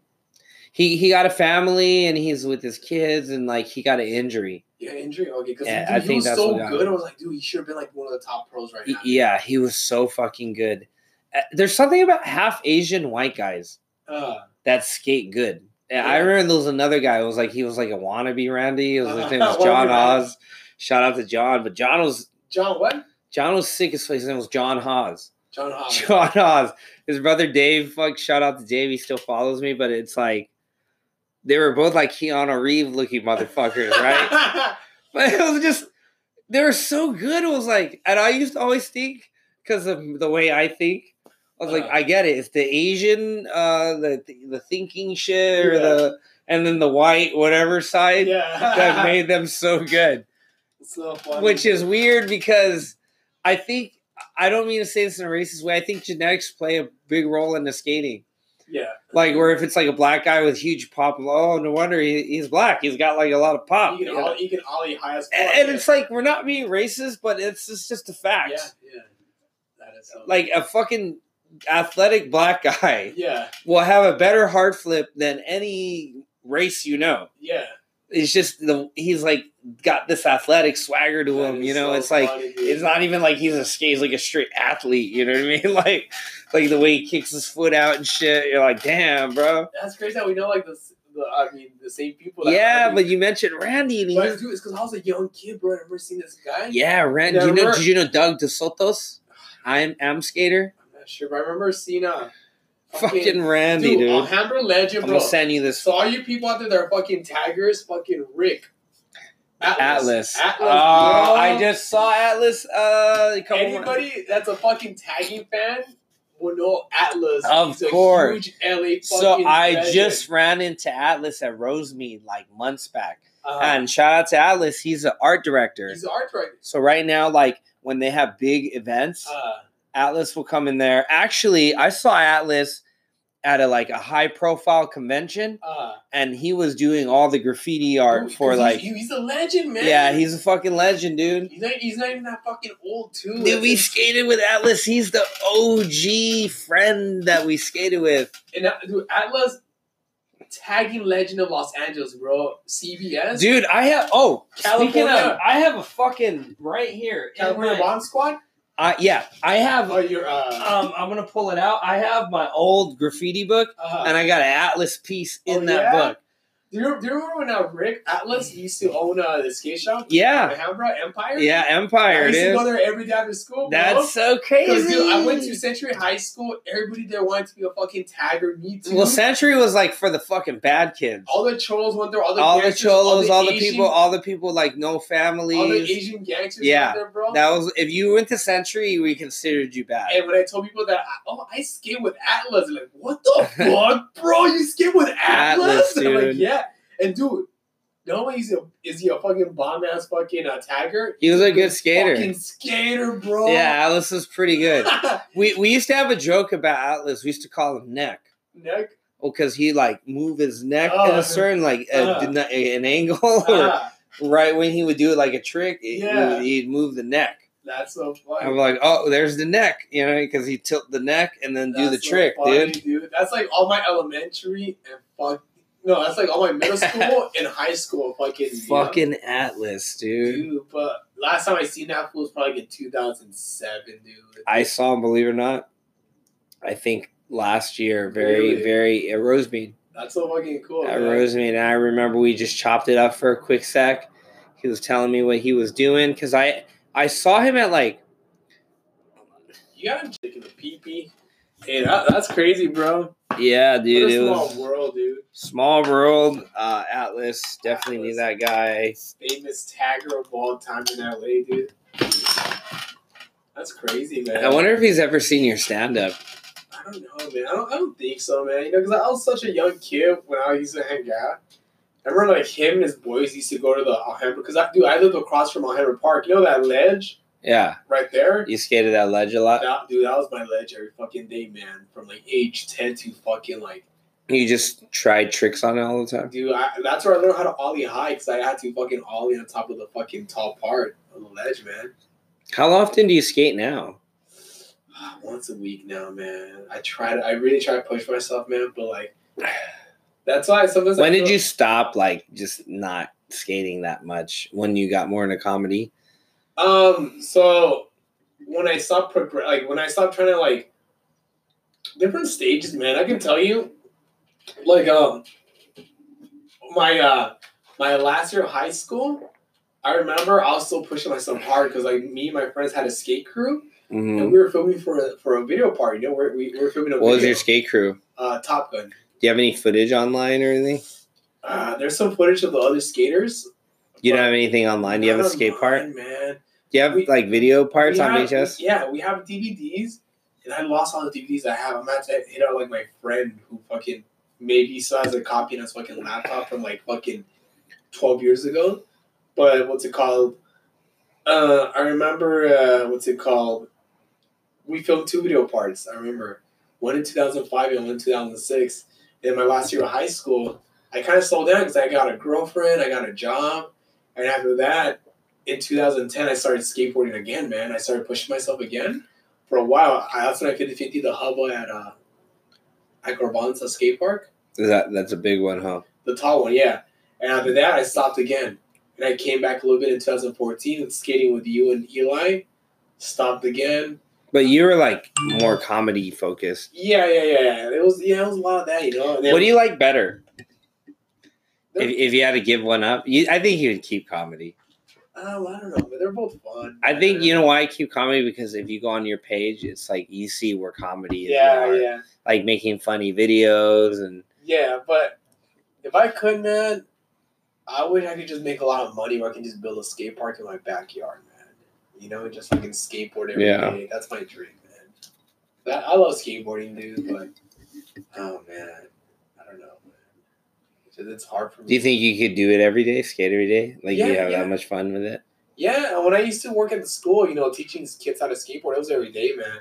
He he got a family and he's with his kids and like he got an injury. Yeah, injury. Okay, because yeah, he, I he think was that's so what good. I was like, dude, he should have been like one of the top pros right now. Yeah, he was so fucking good. Uh, there's something about half Asian white guys uh, that skate good. Yeah, yeah. I remember there was another guy. It was like he was like a wannabe Randy. It was, his name was John Haas. Shout out to John, but John was John what? John was sick as fuck. His name was John Haas. John Haas. John Haas. His brother Dave. Fuck. Shout out to Dave. He still follows me, but it's like they were both like Keanu Reeves looking motherfuckers, right? But it was just they were so good. It was like, and I used to always think because of the way I think. I was like, uh, I get it. It's the Asian, uh, the the thinking shit, or yeah. the and then the white whatever side yeah. that made them so good. So funny. Which is weird because I think I don't mean to say this in a racist way. I think genetics play a big role in the skating. Yeah, like where if it's like a black guy with huge pop, oh no wonder he, he's black. He's got like a lot of pop. You can ollie, you can ollie high as and, and it's like we're not being racist, but it's, it's just a fact. Yeah, yeah, that is so like a fucking. Athletic black guy yeah. will have a better hard flip than any race you know. Yeah. It's just the he's like got this athletic swagger to that him, you know. So it's like funny, it's not even like he's a skate, he's like a straight athlete, you know what I mean? Like like the way he kicks his foot out and shit. You're like, damn, bro. That's crazy how we know like the, the I mean the same people. That, yeah, I mean, but you mentioned Randy and but dude, it's because I was a young kid, bro. I've never seen this guy. Yeah, Randy. Do you know, did you know Doug DeSotos? I'm am skater. Sure, but I remember seeing a fucking, fucking Randy, dude. dude. A Hamburg legend, bro. I'm gonna send you this. So all you people out there that are fucking taggers, fucking Rick. Atlas. Atlas. Atlas uh, I just saw Atlas. Uh, a couple Anybody more. that's a fucking tagging fan will know Atlas. Of He's course. A huge L A so I legend. just ran into Atlas at Rosemead like months back. Uh-huh. And shout out to Atlas. He's an art director. He's an art director. So right now, like when they have big events. Uh, Atlas will come in there. Actually, I saw Atlas at a like a high profile convention, uh, and he was doing all the graffiti art dude, for he's, like. He's a legend, man. Yeah, he's a fucking legend, dude. He's not, he's not even that fucking old, too. Dude, we skated with Atlas. He's the O G friend that we skated with. And uh, dude, Atlas, tagging legend of Los Angeles, bro. C B S, dude. I have oh, California. Speaking of, I have a fucking right here. California Bomb Squad. Uh, yeah, I have. Oh, you're, uh, um, I'm gonna pull it out. I have my old graffiti book, uh, and I got an Atlas piece in oh, that yeah? book. Do you, do you remember when uh, Rick Atlas used to own uh, the skate shop? Yeah, Alhambra Empire. Yeah, Empire. I used dude. to go there every day after school. Bro. That's so crazy. Dude, I went to Century High School. Everybody there wanted to be a fucking tagger. Me too. Well, Century was like for the fucking bad kids. All the cholos went there. All the all gangsters, the cholos, all the, all the Asian, people, all the people like no families. All the Asian gangsters. Yeah, went there, bro. That was if you went to Century, we considered you bad. And when I told people that, oh, I skate with Atlas, they're like, what the fuck, bro? You skate with Atlas? Atlas, dude. I'm like, yeah. And dude, not only is he a, is he a fucking bomb ass fucking uh, tagger, he was a good skater. Fucking skater, bro. Yeah, Atlas was pretty good. we we used to have a joke about Atlas. We used to call him Neck. Neck. Well, because he like move his neck uh, in a certain like uh, uh, an angle, or uh, right when he would do like a trick, it, yeah. he'd move the neck. That's so funny. I'm like, oh, there's the neck, you know, because he tilt the neck and then do That's the so trick, funny, dude. dude. That's like all my elementary and fuck. No, that's like all my middle school and high school fucking. Fucking you know? Atlas, dude. Dude, but last time I seen that fool was probably like in two thousand seven, dude. I saw him, believe it or not. I think last year, very, really? very at Rosemead. That's so fucking cool. At man. Rosemead, and I remember we just chopped it up for a quick sec. He was telling me what he was doing because I I saw him at like. You got him taking a pee pee. Hey, that, that's crazy, bro. Yeah, dude. What a it small was world, dude. Small world. Uh, Atlas definitely Atlas. knew that guy. Famous tagger of all time in L A, dude. That's crazy, man. I wonder if he's ever seen your stand up. I don't know, man. I don't. I don't think so, man. You know, because I was such a young kid when I used to hang out. I remember, like him and his boys used to go to the Alhambra. Because I, dude, I lived across from Alhambra Park. You know that ledge? Yeah. Right there. You skated that ledge a lot. That, dude, that was my ledge every fucking day, man. From like age ten to fucking like. You just tried tricks on it all the time? Dude, I, that's where I learned how to ollie high because I had to fucking ollie on top of the fucking tall part of the ledge, man. How often do you skate now? Once a week now, man. I try to, I really try to push myself, man, but like, that's why sometimes. When I did feel, you stop, like, just not skating that much? When you got more into comedy? Um, so when I stopped, progr- like, when I stopped trying to, like, different stages, man, I can tell you, like, um, my, uh, my last year of high school, I remember I was still pushing myself hard because, like, me and my friends had a skate crew. Mm-hmm. And we were filming for a, for a video party. You know, we're, we, we were filming a what video. was your skate crew? Uh, Top Gun. Do you have any footage online or anything? Uh, there's some footage of the other skaters. You don't have anything online? Do you have a skate part? Man. Do you have, we, like, video parts on have, V H S? We, yeah, we have D V Ds. And I lost all the D V Ds I have. I'm going to hit out, like, my friend who fucking maybe still has a copy on his fucking laptop from, like, fucking twelve years ago. But what's it called? Uh, I remember, uh, what's it called? We filmed two video parts. I remember one in two thousand five and one in two thousand six. In my last year of high school, I kind of slowed down because I got a girlfriend, I got a job, and after that, in two thousand ten, I started skateboarding again. Man, I started pushing myself again. For a while, I, that's when I fifty fifty the hubba at uh, at Garbanza Skate Park. Is that that's a big one, huh? The tall one, yeah. And after that, I stopped again, and I came back a little bit in two thousand fourteen with skating with you and Eli. Stopped again. But you were, like, more comedy focused. Yeah, yeah, yeah, yeah. It was, yeah, it was a lot of that, you know. And then, what do you like better? If, if you had to give one up, you, I think you would keep comedy. Oh, I don't know, but they're both fun. I think, you know why I keep comedy? Because if you go on your page, it's like you see where comedy is. Yeah, more. yeah. Like making funny videos and. Yeah, but if I could, man, I wish I could just make a lot of money where I can just build a skate park in my backyard, man. You know, just fucking skateboard every Yeah. day. That's my dream, man. That, I love skateboarding, dude, but oh man, I don't know, man. It's, it's hard for me. Do you think you could do it every day, skate every day? Like Yeah, you have yeah. that much fun with it? Yeah, when I used to work at the school, you know, teaching kids how to skateboard, it was every day, man.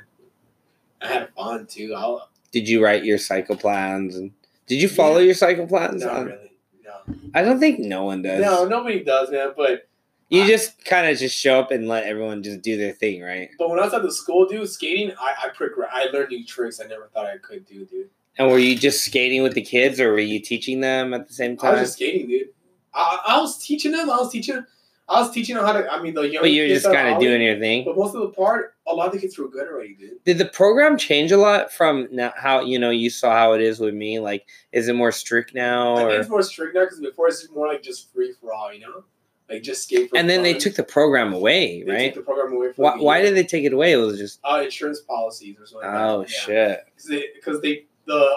I had fun too. I'll, Did you write your cycle plans and did you follow Yeah. your cycle plans? not on- really. No. I don't think no one does. No, nobody does, man. But You I- just kind of just show up and let everyone just do their thing, right? but when I was at the school, dude, skating, I I, progr- I learned new tricks I never thought I could do, dude. And were you just skating with the kids or were you teaching them at the same I time? was just skating, dude. I, I was teaching them. I was teaching. I was teaching them how to. I mean, the young. But you were kids just that kind of ollie, doing your thing. But most of the part, a lot of the kids were good already, dude. Did the program change a lot from now, how, you know, you saw how it is with me? Like, is it more strict now? I think Or it's more strict now because before it's more like just free for all, you know, like just skate for. and then they fun. took the program away, They right? took the program away from. Why, why did they take it away? It was just Uh, insurance policies or something. oh like that. shit. Because they, because they the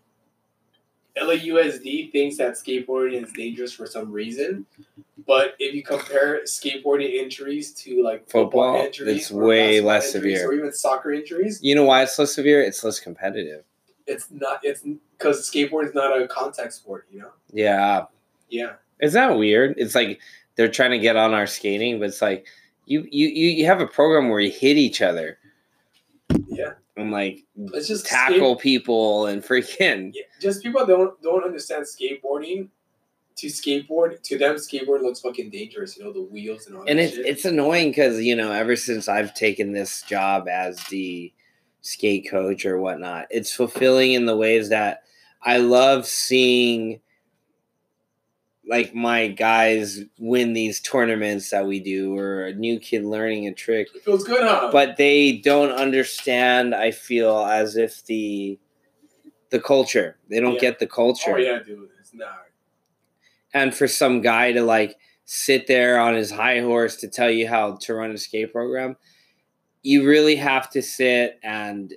L A U S D thinks that skateboarding is dangerous for some reason, but if you compare skateboarding injuries to like football, Football, injuries, it's or way basketball less injuries, severe. or even soccer injuries, You know why it's less severe? It's less competitive. it's not. It's because skateboarding is not a contact sport, you know. Yeah. Yeah. Is that weird? It's like they're trying to get on our skating, but it's like you you you, you have a program where you hit each other Yeah. and like It's just tackle skate- people and freaking yeah, just people that don't don't understand skateboarding. to skateboard, to them, skateboard looks fucking dangerous. You know, the wheels and all and that it's shit. it's annoying because you know ever since I've taken this job as the skate coach or whatnot, it's fulfilling in the ways that I love seeing like my guys win these tournaments that we do, or a new kid learning a trick. It feels good, huh? But they don't understand. I feel as if the the culture. They don't Yeah. get the culture. Oh yeah, dude, it's not. And for some guy to like sit there on his high horse to tell you how to run a skate program, you really have to sit and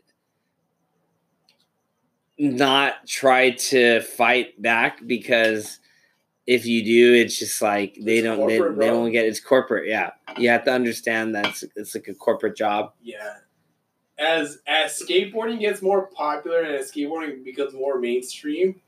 not try to fight back, because if you do, it's just like they It's don't they, corporate, they bro. don't get it's corporate. Yeah, you have to understand that it's, it's like a corporate job. Yeah. As as skateboarding gets more popular and as skateboarding becomes more mainstream,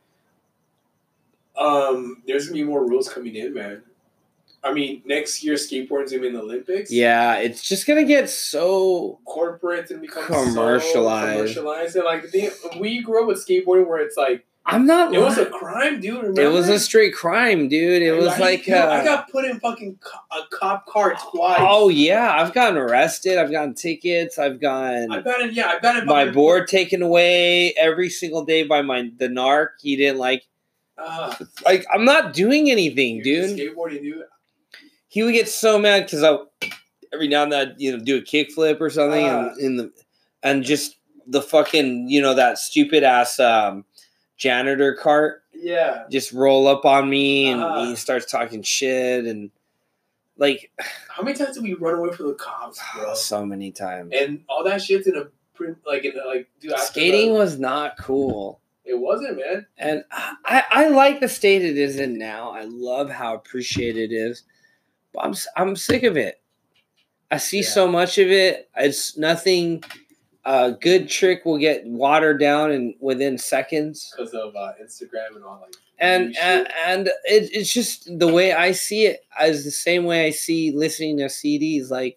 um, there's gonna be more rules coming in, man. I mean, next year skateboarding's gonna be in the Olympics. Yeah, it's just gonna get so Corporate and become commercialized. So commercialized. And like the thing, we grew up with skateboarding where it's like I'm not. it was a lying. crime, dude. Remember? It was a straight crime, dude. It I- was I, like dude, uh, I got put in fucking co- a cop car twice. oh yeah, I've gotten arrested. I've gotten tickets. I've gotten I've got it. Yeah, I've got it. my board taken away every single day by my the narc. He didn't like. Uh, Like I'm not doing anything, dude. dude. Skateboarding, dude. He would get so mad because I every now and then I'd, you know do a kickflip or something, Uh. and in the and just the fucking you know that stupid ass um, janitor cart Yeah. just roll up on me, and Uh. he starts talking shit, and like How many times did we run away from the cops, bro? so many times. And all that shit's in a print, like in a, like, dude. after Skating the- was not cool. it wasn't, man. And I, I like the state it is in now. I love how appreciated it is. But I'm I'm sick of it. I see Yeah. so much of it. It's nothing. A good trick will get watered down in within seconds. Because of uh, Instagram and all like. And new and, shit. and it, it's just the way I see it is the same way I see listening to C Ds. Like,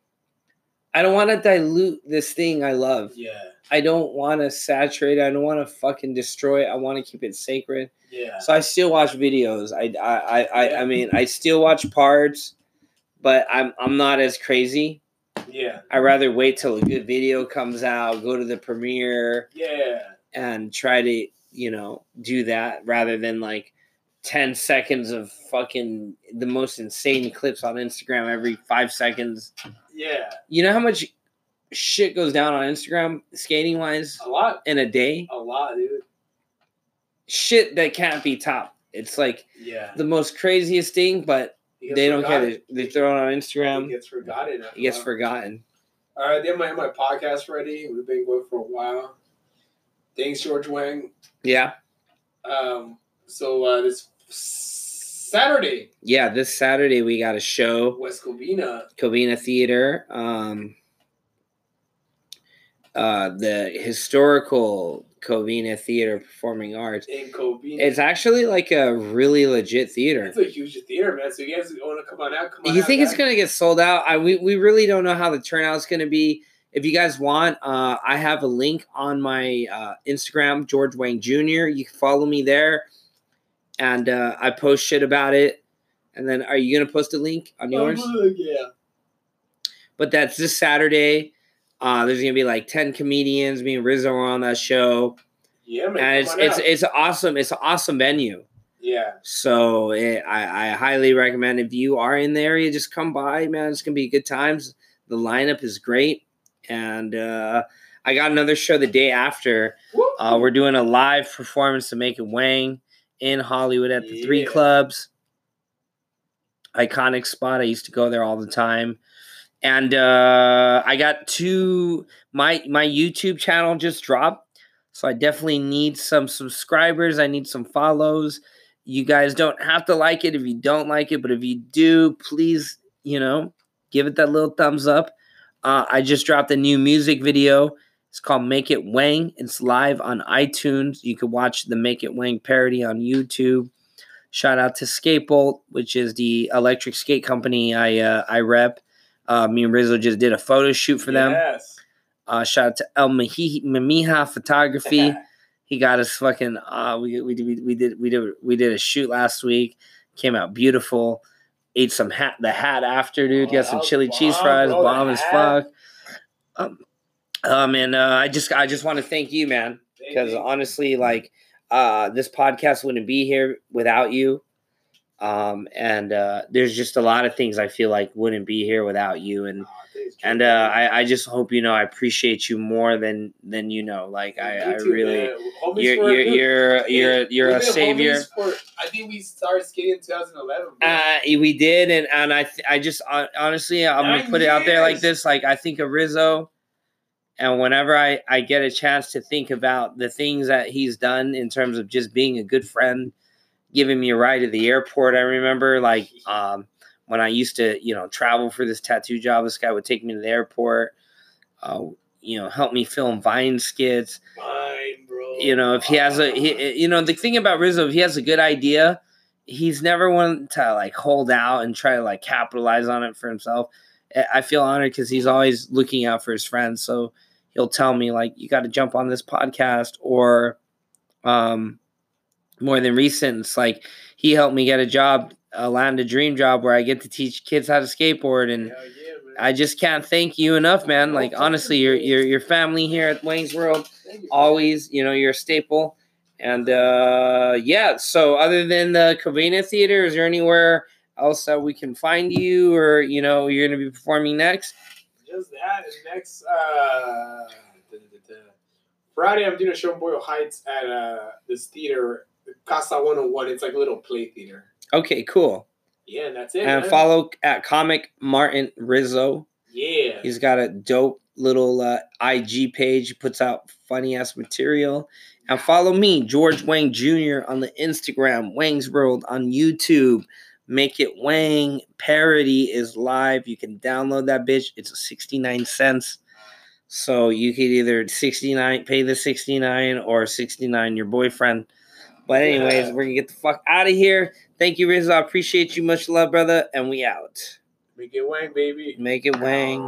I don't want to dilute this thing I love. Yeah. I don't want to saturate it. I don't want to fucking destroy it. I want to keep it sacred. Yeah. So I still watch videos. I I I, I, Yeah. I mean I still watch parts, but I'm I'm not as crazy. Yeah. I rather wait till a good video comes out, go to the premiere, Yeah. and try to you know do that rather than like ten seconds of fucking the most insane clips on Instagram every five seconds. Yeah. You know how much shit goes down on Instagram skating wise A lot. in a day? A lot, dude. Shit that can't be topped. It's like Yeah. the most craziest thing, but It gets they don't care. forgotten. They, they throw it on It Instagram. gets forgotten. after It gets a while. forgotten. All right, then my my podcast ready. We've been going for a while. Thanks, George Wang. Yeah. Um, so uh, this Saturday, Yeah, this Saturday we got a show, West Covina. Covina Theater. Um, uh, the historical Covina Theater Performing Arts. In Covina. It's actually like a really legit theater. It's a huge theater, man. So you guys want to come on out? Come on You out, think it's guys. going to get sold out? I we, we really don't know how the turnout's going to be. If you guys want, uh, I have a link on my uh, Instagram, George Wang Junior You can follow me there, and uh, I post shit about it. And then, are you going to post a link on yours? Oh, yeah. But that's this Saturday. Uh, there's going to be like ten comedians. Me and Rizzo are on that show, Yeah, man. and it's come on it's out. it's awesome. It's an awesome venue. yeah. So it, I, I highly recommend if you are in the area, just come by, man. It's gonna be good times. The lineup is great, and uh, I got another show the day after. Woo. Uh, we're doing a live performance to Make It Wang in Hollywood at the Three Yeah. Clubs. Iconic spot. I used to go there all the time. And uh, I got two. My my YouTube channel just dropped, so I definitely need some subscribers. I need some follows. You guys don't have to like it if you don't like it, but if you do, please, you know, give it that little thumbs up. Uh, I just dropped a new music video. It's called Make It Wang. It's live on iTunes. You can watch the Make It Wang parody on YouTube. Shout out to Skatebolt, which is the electric skate company I uh, I rep. Uh, me and Rizzo just did a photo shoot for them. Yes. Uh, shout out to El Mahi- Mamiha Photography. He got us fucking. Uh, we we did we did we did we did a shoot last week. Came out beautiful. Ate some hat the hat after, dude. Oh, Got some that was chili bomb, cheese fries, bro, bomb the as hat. fuck. Um, um, and uh, I just I just want to thank you, man, because Thank you. honestly, like, uh, this podcast wouldn't be here without you. Um, and uh, there's just a lot of things I feel like wouldn't be here without you, and Aw, thanks, and Jordan. uh, I, I just hope you know I appreciate you more than than you know. Like I, Me I too, really, man. Homies you're for- you're you're you're you're We've a been savior. homies For, I think we started skating in twenty eleven. Bro. Uh, we did, and and I th- I just uh, honestly I'm Nine gonna put it out there like years. this. Like I think of Rizzo, and whenever I I get a chance to think about the things that he's done in terms of just being a good friend, giving me a ride to the airport. I remember like um when I used to you know travel for this tattoo job, this guy would take me to the airport. Uh, you know, help me film Vine skits. Mine, bro. You know, if he has a, he, you know, the thing about Rizzo, if he has a good idea, he's never one to like hold out and try to like capitalize on it for himself. I feel honored because he's always looking out for his friends. So he'll tell me like, you got to jump on this podcast, or um, more than recent, it's like he helped me get a job, a land a dream job where I get to teach kids how to skateboard, and Hell yeah, man. I just can't thank you enough, man. Like honestly, your your your family here at Wayne's World, Thank you, always, you know, you're a staple. And uh yeah, so other than the Covina Theater, is there anywhere else that we can find you, or you know, you're gonna be performing next? Just that. And next uh, da, da, da, da. Friday, I'm doing a show in Boyle Heights at uh, this theater, Casa one oh one. It's like a little play theater. Okay, cool. Yeah, and that's it. And man. follow at Comic Martin Rizzo. Yeah. He's got a dope little uh, I G page. He puts out funny ass material. And follow me, George Wang Junior, on the Instagram, Wang's World on YouTube. Make It Wang parody is live. You can download that bitch. It's sixty-nine cents. So you could either sixty-nine pay the sixty-nine or sixty-nine your boyfriend. But anyways, we're gonna get the fuck out of here. Thank you, Rizzo. I appreciate you. Much love, brother. And we out. Make it wang, baby. Make it Wang.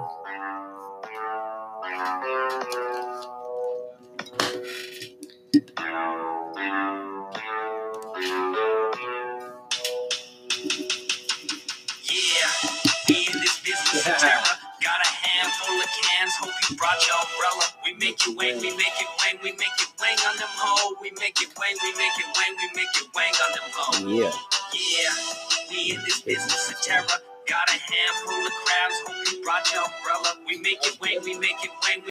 Got a handful of cans, hope you brought your umbrella. We make it wang, we make it wang, we make it wang on them hoes. We make it wang, we make it wang, we make it wang on them hoes. Yeah. Yeah, we in this business of terror. Got a handful of crabs, hope you brought your umbrella. We make it wang, we make it wang. We